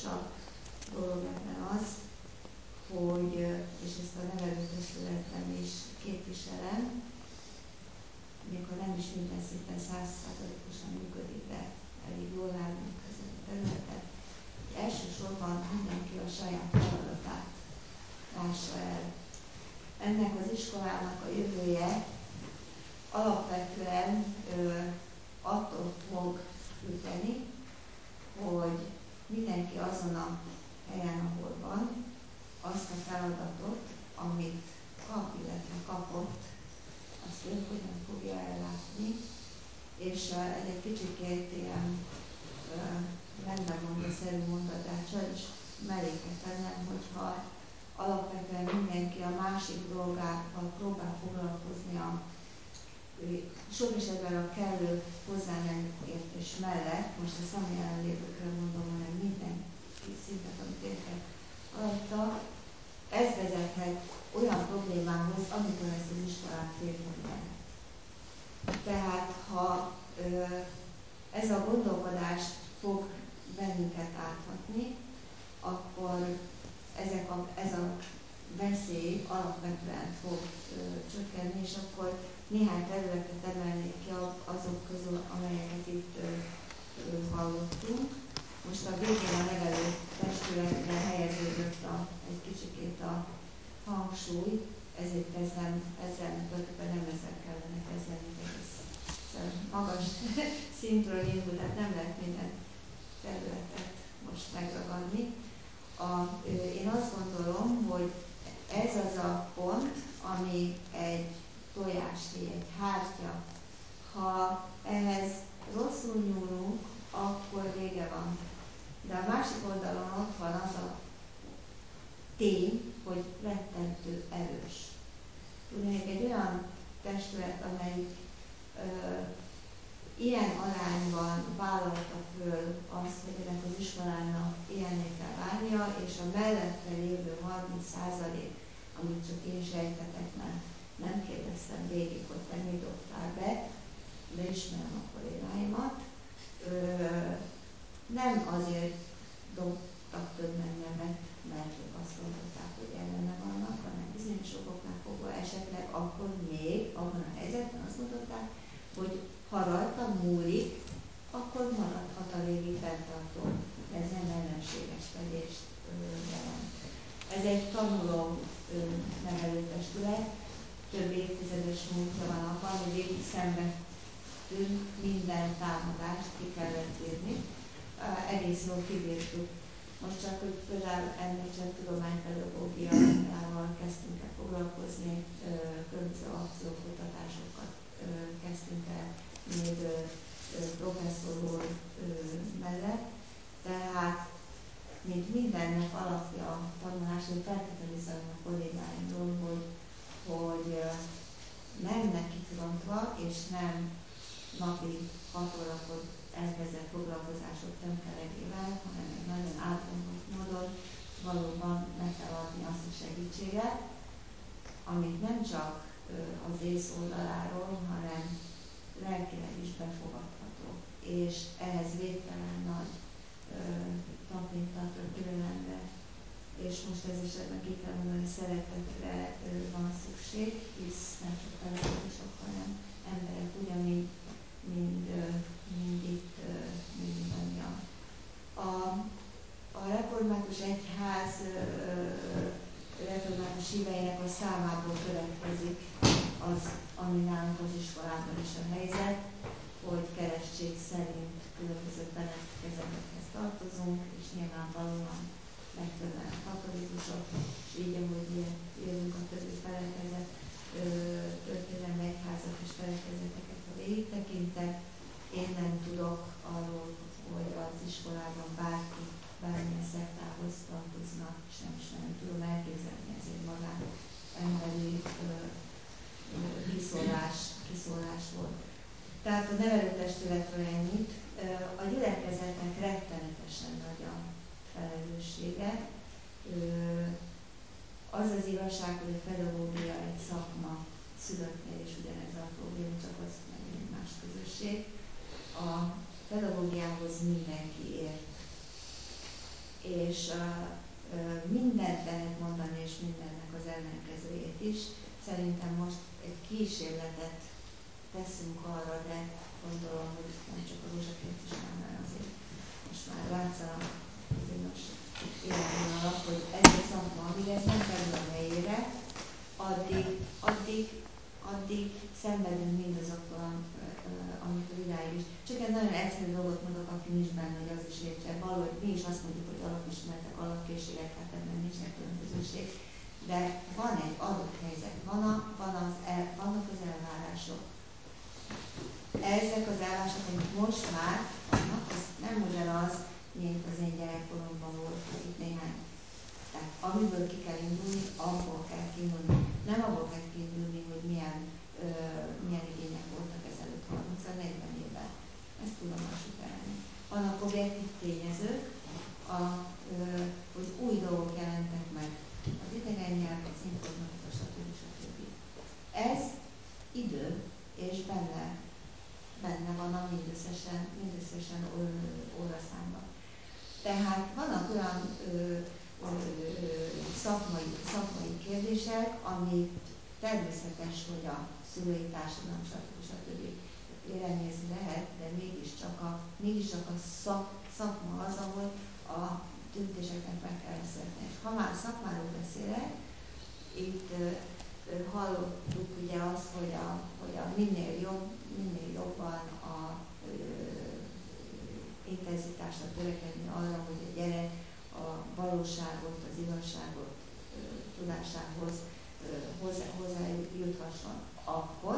legfontosabb dolog ebben az, hogy, és ezt a nevelőtestületben is képviselem, még ha nem is minden szinten száz százalékosan működik, de elég jól állunk ezen a területen, hogy elsősorban mindenki a saját feladatát lássa el. Ennek az iskolának a jövője alapvetően ö, attól fog függeni, hogy mindenki azon a helyen, ahol van, azt a feladatot, amit kap, illetve kapott, azt ő hogyan fogja ellátni, és uh, ez egy kicsikét ilyen uh, rendbenmondaszerű mondat, de hát sajnos melléketenem, hogyha alapvetően mindenki a másik dolgával próbál foglalkozni a sok esetben a kellő hozzá nem értés mellett, most ezt nem jelenlévőkre mondom, hanem minden szintet, amit értek rajta, ez vezethet olyan problémához, amikor ezt az iskolát félrehozni lehet. Tehát, ha ö, ez a gondolkodás fog bennünket áthatni, akkor ezek a, ez a veszély alapvetően fog ö, csökkenni, és akkor néhány területet emelnék ki azok közül, amelyeket itt ö, ö, hallottunk. Most a végén a nevelő testületre helyeződött a, egy kicsikét a hangsúly, ezért kezdem ezzel, tulajdonképpen nem ezzel kellene kezdeni, egész magas szintről indul, tehát nem lehet minden területet most megragadni. A, én azt gondolom, hogy ez az a pont, ami egy tojásli, egy hártya. Ha ehhez rosszul nyúlunk, akkor vége van. De a másik oldalon ott van az a tény, hogy rettentő erős. Tudnék, egy olyan testület, amelyik ö, ilyen arányban vállalta föl azt, hogy ennek az iskolának ilyenné kell válnia, és a mellette lévő harminc százalék, amit csak én sejtetek, mert nem kérdeztem végig, hogy te mit dobtál be, de ismerem a kollégáimat, ö, nem azért dobtak több nevet, mert ők azt gondolták, hogy ellene vannak, hanem bizonyos okoknál fogva esetleg akkor még abban a helyzetben azt gondolták, hogy ha rajta múlik, akkor maradhat a régi fenntartó. Ez nem ellenségeskedést jelent. Ez egy tanuló ö, nevelőtestület, több évtizedes múltja van abban, hogy végig szenvedtünk, minden támadást ki kellett írni. Uh, egész jól kibírtuk. Most csak, hogy például említsem, tudománypedagógiával kezdtünk el foglalkozni, uh, különböző akciókutatásokat uh, kezdtünk el még uh, professzor úr uh, mellett. Tehát, mint mindennek alapja a tanulás, hogy feltételezem a kollégáimról, hogy, hogy uh, nem nekifrontva és nem napi hat órakor elkezdett foglalkozások tömkelegével, hanem egy nagyon átgondolt módon valóban meg kell adni azt a segítséget, amit nem csak az ész oldaláról, hanem lelkileg is befogadható. És ehhez végtelen nagy tapintatra, türelemre, és most ez esetben ki kell mondani, szeretetre van szükség, hisz nem csak pedagógusok, hanem emberek ugyanígy, mind, mind itt, mind mindannyian. A, a református egyház református híveinek a számából következik az, ami nálunk az iskolában is a helyzet, hogy keresztség szerint különböző felekezetekhez tartozunk, és nyilvánvalóan legtöbben katolikusok, és így, ahogy jövünk a többi felekezet, történelmi egyházak és felekezeteket, ha végig tekintek, én nem tudok arról, hogy az iskolában bárki bármilyen szektához tartozna, és nem is nem tudom elképzelni, ez egy magán emberi kiszólás, kiszólás volt. Tehát a nevelőtestületről ennyit. A gyülekezetnek rettenetesen nagy a felelőssége. Az az igazság, hogy a pedagógia egy szakma, szülőknél is ugyanez a probléma, csak az megint egy más közösség. A pedagógiához mindenki ért. és mindent lehet mondani, és mindennek az ellenkezőjét is. Szerintem most egy kísérletet teszünk arra, de gondolom, hogy nem csak a rózsakért is, hanem azért most már látszanak bizonyos irányvonalak, hogy ez a szakma, amíg ez nem kerül a helyére, addig, addig, addig szenvedünk mindazokkal, amikor idáig is. Csak egy nagyon egyszerű dolgot mondok, aki nincs benne, hogy az is értse. Valahogy mi is azt mondjuk, hogy alapismeretek, alapkészségek, hát ebben nincsen különbözőség. De van egy adott helyzet, van a, van az el, vannak az elvárások. Ezek az elvárások, amik most már vannak, az nem ugyanaz, mint az én gyerekkoromban volt itt néhány. Tehát amiből ki kell indulni, abból kell kiindulni. Nem abból kell kiindulni, hogy milyen, ö, milyen igények voltak ezelőtt harminc-negyven évben. Ezt tudomásul kell venni. Vannak objektív tényezők, a, ö, hogy új dolgok jelentek meg. Az idegen nyelv, az informatika, stb. stb. Ez idő, és benne, benne van a mindösszesen, mindösszesen óraszámban. Tehát vannak olyan ö, ö, szakmai, szakmai kérdések, amit természetes, hogy a szülői társadalom, stb. stb. Élelmezni lehet, de mégiscsak a, mégiscsak a szak, szakma az, ahol a döntéseknek meg kell születni. És ha már szakmáról beszélek, itt ö, ö, hallottuk ugye azt, hogy a, hogy a minél jobb, minél jobban a ö, intenzitásra törekedni arra, hogy a gyerek a valóságot, az igazságot ö, tudásához hozzá, hozzájuthasson akkor,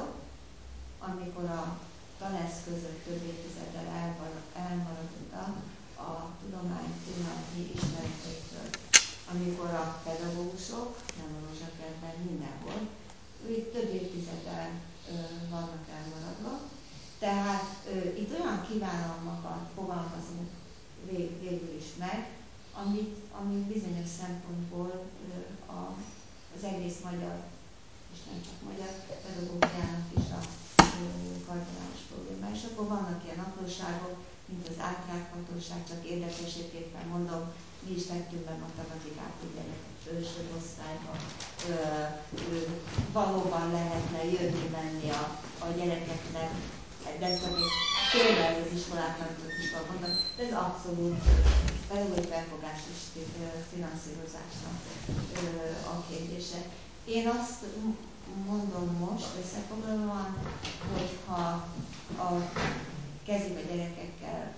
amikor a taneszközök több évtizeddel elmaradott a tudomány pillanatnyi ismereteitől. Amikor a pedagógusok, nem a rózsakertben, mindenhol, ők több évtizeddel ö, vannak elmaradva. Tehát ö, itt olyan kívánalmakat fogalmazunk vég, végül is meg, amit, amit bizonyos szempontból ö, a, az egész magyar, és nem csak magyar pedagógiának is a kardinális probléma. És akkor vannak ilyen apróságok, mint az átrághatóság, csak érdekességképpen mondom, mi is tettünk be matematikát, hogy gyereket felső osztályba ö, ö, valóban lehetne jönni-menni a, a gyerekeknek, de ez csak egy tényleg az iskolát nem tudok iskola mondani, de ez abszolút pedagógiai felfogás és finanszírozásnak a kérdése. Én azt mondom most összefoglalóan, hogy ha a kezdjük a gyerekekkel,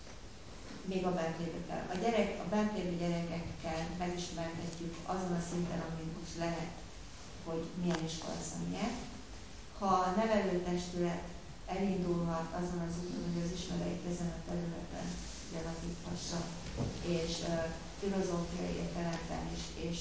még a bent lévőkkel. A, gyerek, a bent lévő gyerekekkel megismertetjük azon a szinten, amin most lehet, hogy milyen iskola személye. Ha a nevelőtestület elindulhat azon az úton, hogy az ismereteit ezen a területen kialakíthassa, és uh, filozófiai értelemben is, és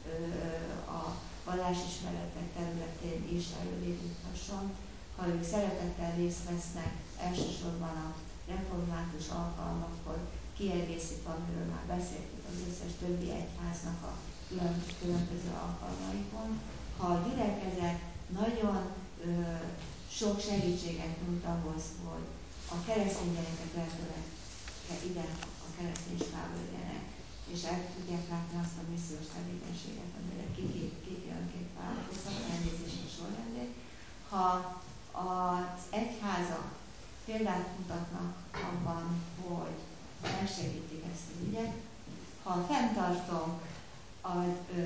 uh, a vallásismeretek területén is előrébb juthasson, ha ők szeretettel részt vesznek elsősorban a református alkalmakkor, kiegészítve, amiről már beszéltük, az összes többi egyháznak a külön, különböző alkalmaikon, ha a gyülekezet nagyon ö, sok segítséget nyújt ahhoz, hogy a keresztény gyerekek lehetőleg ide a keresztény iskolába jöjjenek, és el tudják látni azt a missziós tevékenységet, amire kikjön két változat, elnézést a sorrendét. Ha az egyházak példát mutatnak abban, hogy megsegítik ezt az ügyet, ha a fenntartom a, ö,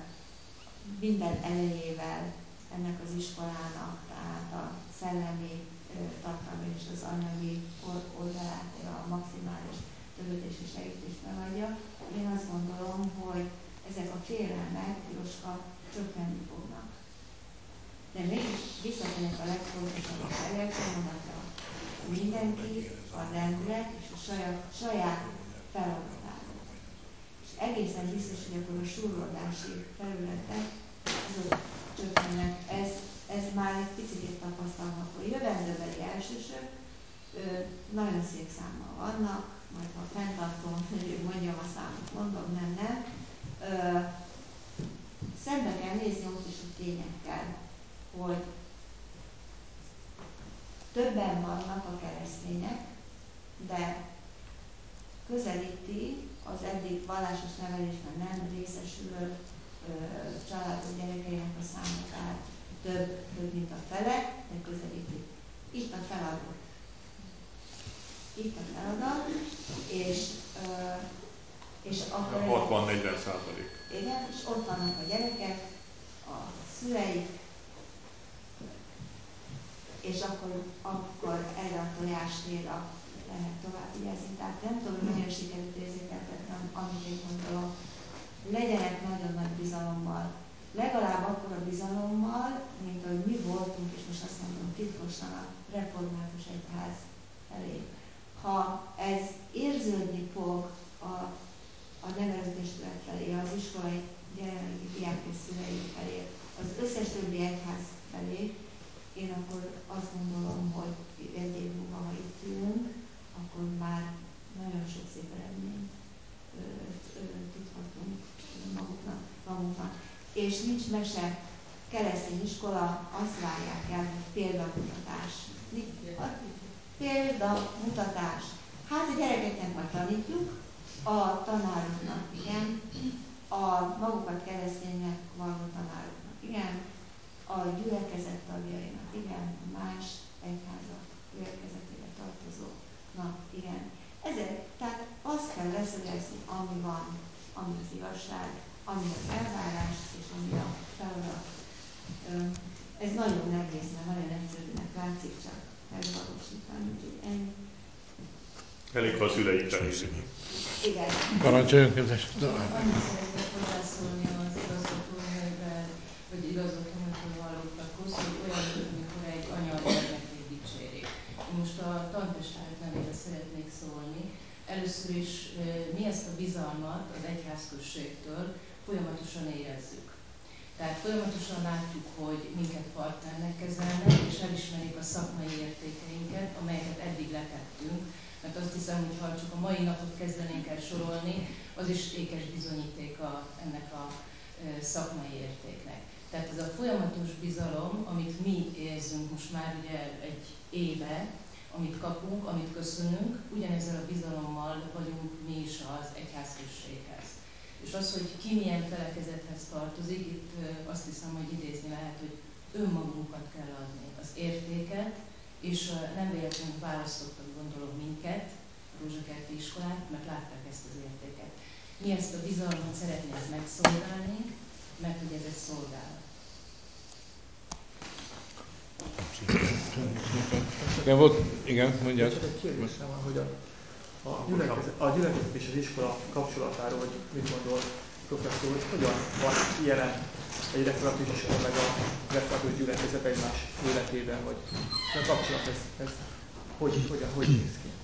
minden elejével ennek az iskolának, tehát a szellemi tartalmi és az anyagi oldalát a maximális töltési segítést megadja, én azt gondolom, hogy ezek a félelmek, Jóska, csökkenni fognak. De mégis visszatérnek a legfontosabb a feljelzőmondatra. Mindenki a rendre és a saját, saját feladatára. És egészen biztos, hogy akkor a súrlódási területek azok csökkennek. Ez, ez már egy picit tapasztalható. Jövendőbeli elsősök nagyon szép számmal vannak, majd ha fenntartom, hogy mondjam a számot, mondom, nem, nem. Ö, szembe kell nézni ott is a tényekkel, hogy többen vannak a keresztények, de közelíti az eddig vallásos nevelésben nem részesülő családok gyerekeinek a száma, tehát több, több mint a fele, de közelítik. Itt a feladat. Itt a feladat, és, és akkor... hatvan-negyven százalék. Igen, és ott vannak a gyerekek, a szüleik, és akkor, akkor erre a tojástéra lehet tovább vigyázni. Tehát nem tudom, hogy nagyon sikerült érzékeltetnem, amit én gondolom. Legyenek nagyon nagy bizalommal. Legalább akkor a bizalommal, mint ahogy mi voltunk, és most azt mondom titkosan a református egyház elé. Ha ez érződni fog a, a nevelőtestület felé, az iskolai jelenlegi diák és szülei felé, az összes többi egyház felé, én akkor azt gondolom, hogy egy év múlva, ha itt ülünk, akkor már nagyon sok szép eredményt tudhatunk maguknak, magunknak. És nincs mese, keresztény iskola, azt várják el, hogy példamutatás. Példamutatás. Hát a gyerekeknek majd tanítjuk, a tanároknak igen, a magukat kereszténynek való tanároknak igen, a gyülekezet tagjainak igen, a más egyházak gyülekezetére tartozóknak igen. Ezért, tehát azt kell leszögezni, ami van, ami az igazság, ami az elvárás és ami a feladat. Ez nagyon nehéz, mert nagyon egyszerűnek látszik, csak megvalósítani, úgyhogy ennyi. Elég, ha a szüleinkre nézzük. Igen. Parancsoljon, kedves! Annyit szeretnék hozzászólni az igazgatóművel, vagy igazgatóműtől hallottakhoz, hogy olyan, amikor egy anya a gyermekét dicséri. Most a tantestület nevében szeretnék szólni. Először is mi ezt a bizalmat az egyházközségtől folyamatosan érezzük. Tehát folyamatosan látjuk, hogy minket partnernek kezelnek, és elismerik a szakmai értékeinket, amelyeket eddig letettünk. Mert azt hiszem, hogy ha csak a mai napot kezdenénk el sorolni, az is ékes bizonyíték a, ennek a e, szakmai értéknek. Tehát ez a folyamatos bizalom, amit mi érzünk most már ugye egy éve, amit kapunk, amit köszönünk, ugyanezzel a bizalommal vagyunk mi is az egyházközséghez. És az, hogy ki milyen felekezethez tartozik, itt azt hiszem, hogy idézni lehet, hogy önmagunkat kell adni, az értéket, és nem véletlenül választottak, gondolom, minket, a Rózsakerti iskolát, mert látták ezt az értéket. Mi ezt a bizalmat szeretnénk megszolgálni, mert hogy ez egy szolgálat. Igen, volt, igen, mondjad. Csak egy kérdésem van, hogy a, a, gyülekezet, a gyülekezet és az iskola kapcsolatáról, hogy mit gondol professzor, hogy hogyan van jelen egy református iskola meg a református gyülekezet egymás életében, hogy a kapcsolat ez, ez hogy, hogyan, hogy néz ki?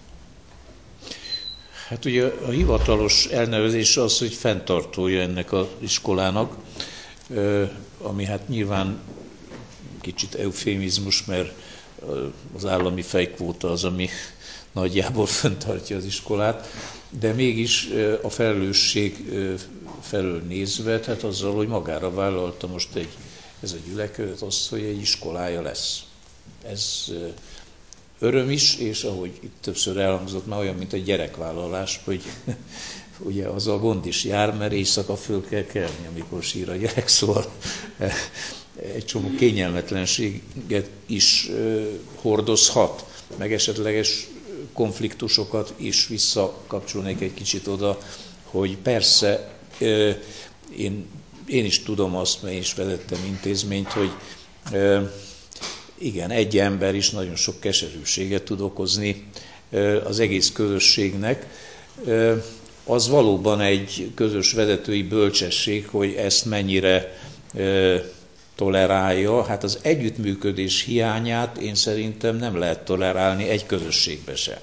Hát ugye a hivatalos elnevezés az, hogy fenntartója ennek az iskolának, ami hát nyilván kicsit eufémizmus, mert az állami fejkvóta az, ami nagyjából fenntartja az iskolát, de mégis a felelősség felől nézve, tehát azzal, hogy magára vállalta most egy, ez a gyülekezet azt, hogy egy iskolája lesz. Ez öröm is, és ahogy itt többször elhangzott, már olyan, mint a gyerekvállalás, hogy ugye az a gond is jár, mert éjszaka föl kell kelni, amikor sír a gyerek, szóval egy csomó kényelmetlenséget is hordozhat, meg esetleges konfliktusokat is visszakapcsolnék egy kicsit oda, hogy persze én, én is tudom azt, mert én is vezettem intézményt, hogy igen, egy ember is nagyon sok keserűséget tud okozni az egész közösségnek. Az valóban egy közös vezetői bölcsesség, hogy ezt mennyire tolerálja. Hát az együttműködés hiányát én szerintem nem lehet tolerálni egy közösségbe se.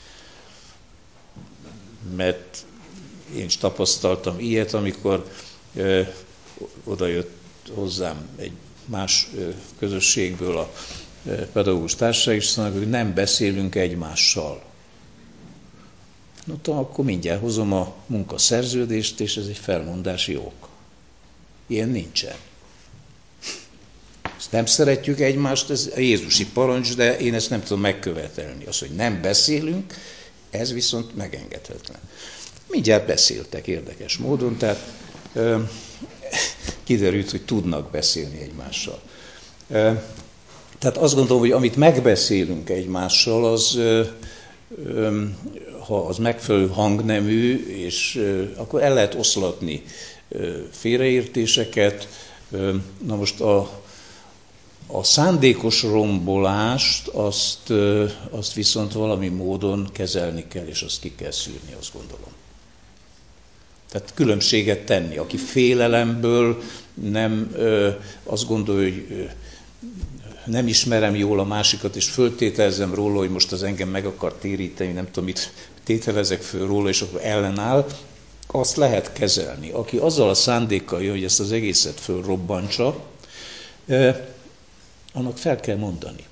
Mert én is tapasztaltam ilyet, amikor ö, oda jött hozzám egy más ö, közösségből a ö, pedagógus társaság, és mondják, hogy nem beszélünk egymással. No, akkor mindjárt hozom a munkaszerződést, és ez egy felmondási ok. Ilyen nincsen. Ezt nem szeretjük egymást, ez a jézusi parancs, de én ezt nem tudom megkövetelni. Az, hogy nem beszélünk, ez viszont megengedhetetlen. mindjárt beszéltek érdekes módon, tehát ö, kiderült, hogy tudnak beszélni egymással. Ö, tehát azt gondolom, hogy amit megbeszélünk egymással, az, ö, ö, ha az megfelelő hangnemű, és ö, akkor el lehet oszlatni ö, félreértéseket. Ö, na most a A szándékos rombolást, azt, azt viszont valami módon kezelni kell, és azt ki kell szűrni, azt gondolom. Tehát különbséget tenni. Aki félelemből nem azt gondolja, hogy nem ismerem jól a másikat, és föltételezem róla, hogy most az engem meg akar téríteni, nem tudom, mit tételezek föl róla, és akkor ellenáll, azt lehet kezelni. Aki azzal a szándékkal jön, hogy ezt az egészet fölrobbantsa, annak fel kell mondani.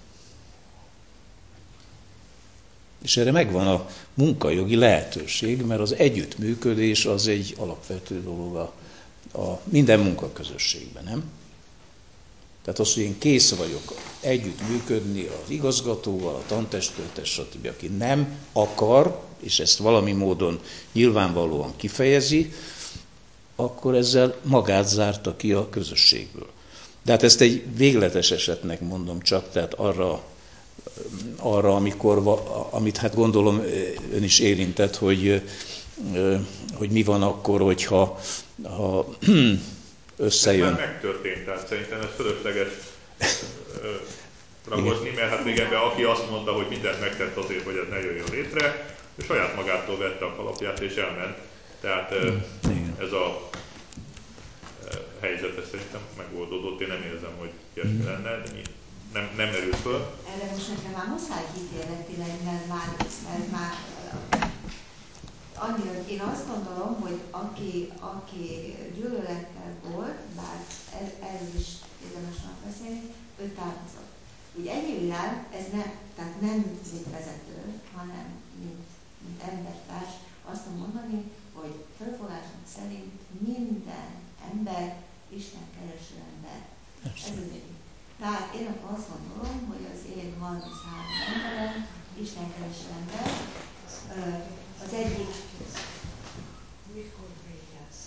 És erre megvan a munkajogi lehetőség, mert az együttműködés az egy alapvető dolog a, a minden munkaközösségben, nem? Tehát az, hogy én kész vagyok együttműködni az igazgatóval, a tantestülettel, stb. Aki nem akar, és ezt valami módon nyilvánvalóan kifejezi, akkor ezzel magát zárta ki a közösségből. De hát ezt egy végletes esetnek mondom csak, tehát arra, arra amikor, amit hát gondolom ön is érintett, hogy, hogy mi van akkor, hogyha ha összejön. Ez már megtörtént, tehát szerintem ez fölösleges ragozni, mert hát még ebben aki azt mondta, hogy mindent megtett azért, hogy ez ne jöjjön létre, ő saját magától vette a kalapját és elment. Tehát ez a helyzet szerintem megoldódott, én nem érzem, hogy ilyesmi lenne, nem, nem merült föl. Erre most nekem már muszáj kitérletileg, mert már, mert már annyira, én azt gondolom, hogy aki, aki gyűlölettel volt, bár ez, erről is érdemes megbeszélni, ő távozott. Úgy egyébként ez nem, tehát nem mint vezető, hanem mint, mint embertárs, azt tudom mondani, hogy felfogásom szerint minden ember Isten kereső ember. Ez az egyik. Tehát én akkor azt gondolom, hogy az én harminchárom emberem Isten kereső ember. Az egyik... Mikor végez?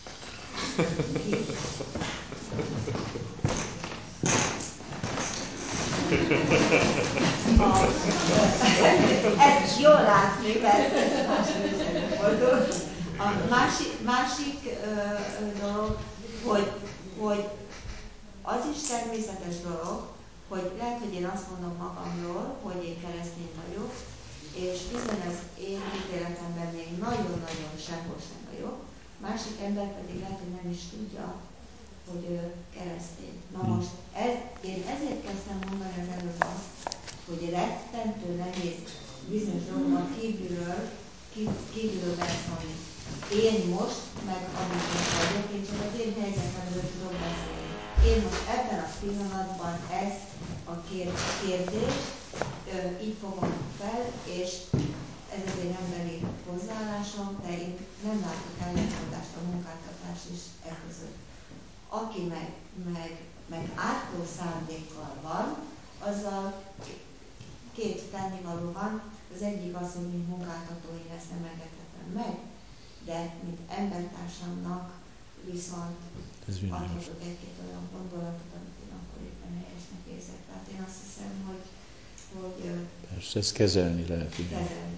Ez jól látni, mert más műszerűen voltunk. A másik, másik uh, dolog, hogy, hogy az is természetes dolog, hogy lehet, hogy én azt mondom magamról, hogy én keresztény vagyok, és bizony az én ítéletemben még nagyon-nagyon sehol sem vagyok, másik ember pedig lehet, hogy nem is tudja, hogy ő keresztény. Na most, ez, én ezért kezdtem mondani az előbb azt, hogy rettentő nehéz bizonyos dolgokat kívülről, kívülről beszélni. Én most, meg amit most vagyok, én csak az én helyzetemről tudok beszélni. Én most ebben a pillanatban ezt a kérdést így fogom fel, és ez az én emberi hozzáállásom, de én nem látok ellentmondást a munkáltatás is e között. Aki meg, meg, meg ártó szándékkal van, azzal két tennivaló van. Az egyik az, hogy mint munkáltató én ezt nem engedhetem meg, de mint embertársamnak viszont adhatok egy-két olyan gondolatot, amit én akkor éppen helyesnek érzek. Tehát én azt hiszem, hogy, hogy persze, ezt kezelni lehet. Kezelni.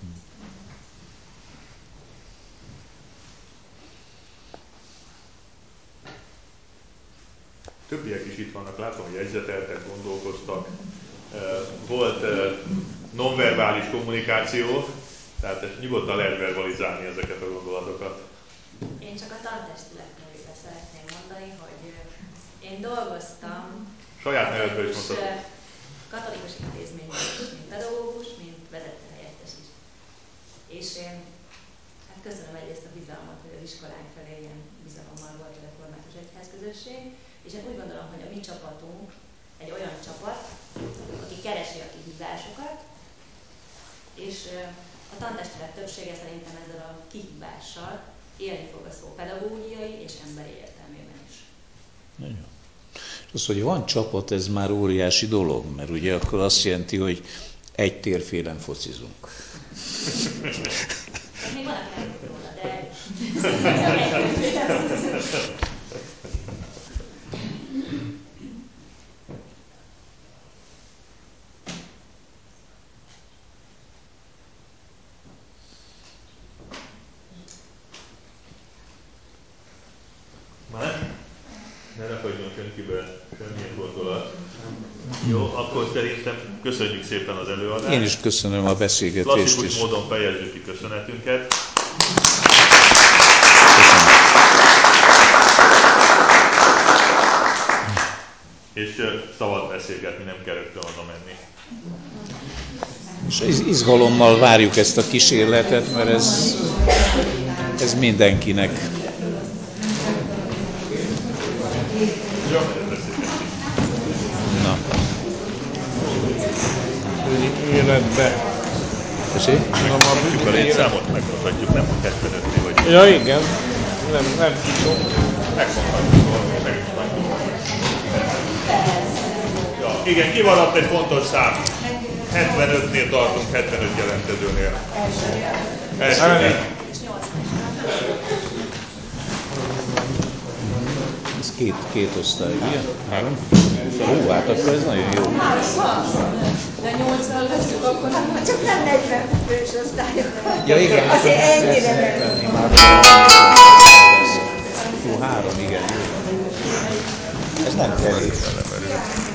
Többiek is itt vannak, látom, hogy jegyzeteltek, gondolkoztak. Volt nonverbális kommunikáció, tehát ezt nyugodtan lehet verbalizálni ezeket a gondolatokat. Én csak a tantestület nevében szeretném mondani, hogy én dolgoztam saját nevedből is mondhatom. Katolikus intézményben is, mint pedagógus, mint vezetőhelyettes is. És én hát köszönöm egyrészt a bizalmat, hogy az iskolánk felé ilyen bizalommal volt a református egyházközösség, és én úgy gondolom, hogy a mi csapatunk egy olyan csapat, aki keresi a kihívásokat, és a tantestület többsége szerintem ezzel a kihívással élni fog a szó pedagógiai és emberi értelmében is. Nagyon. Az, hogy van csapat, ez már óriási dolog, mert ugye akkor azt jelenti, hogy egy térfélen focizunk. Még van, aki nem Már? Ne ragadjon senkibe semmilyen gondolat. Jó, akkor szerintem köszönjük szépen az előadást. Én is köszönöm a beszélgetést Klasszikus is. módon fejezzük ki köszönetünket. Köszönöm. És szabad beszélgetni, nem kell rögtön oda menni. És izgalommal várjuk ezt a kísérletet, mert ez, ez mindenkinek. Na. Életbe. Tessék? Megmutatjuk a létszámot, megmutatjuk, nem a hetvenötnél vagy. Ja, igen. Nem, nem tudom. Megmondhatjuk, hogy meg is mondjuk. Ja, igen, kimaradt egy fontos szám. hetvenötnél tartunk, hetvenöt jelentkezőnél. Elsőre. Ez két, két osztály, ugye? Három? Ó, hát akkor ez nagyon jó. De nyolccal veszük, akkor nem, csak nem negyven fős osztályok. Ja, igen. Azért ennyire nem. Jó, három, igen. Ez nem kevés.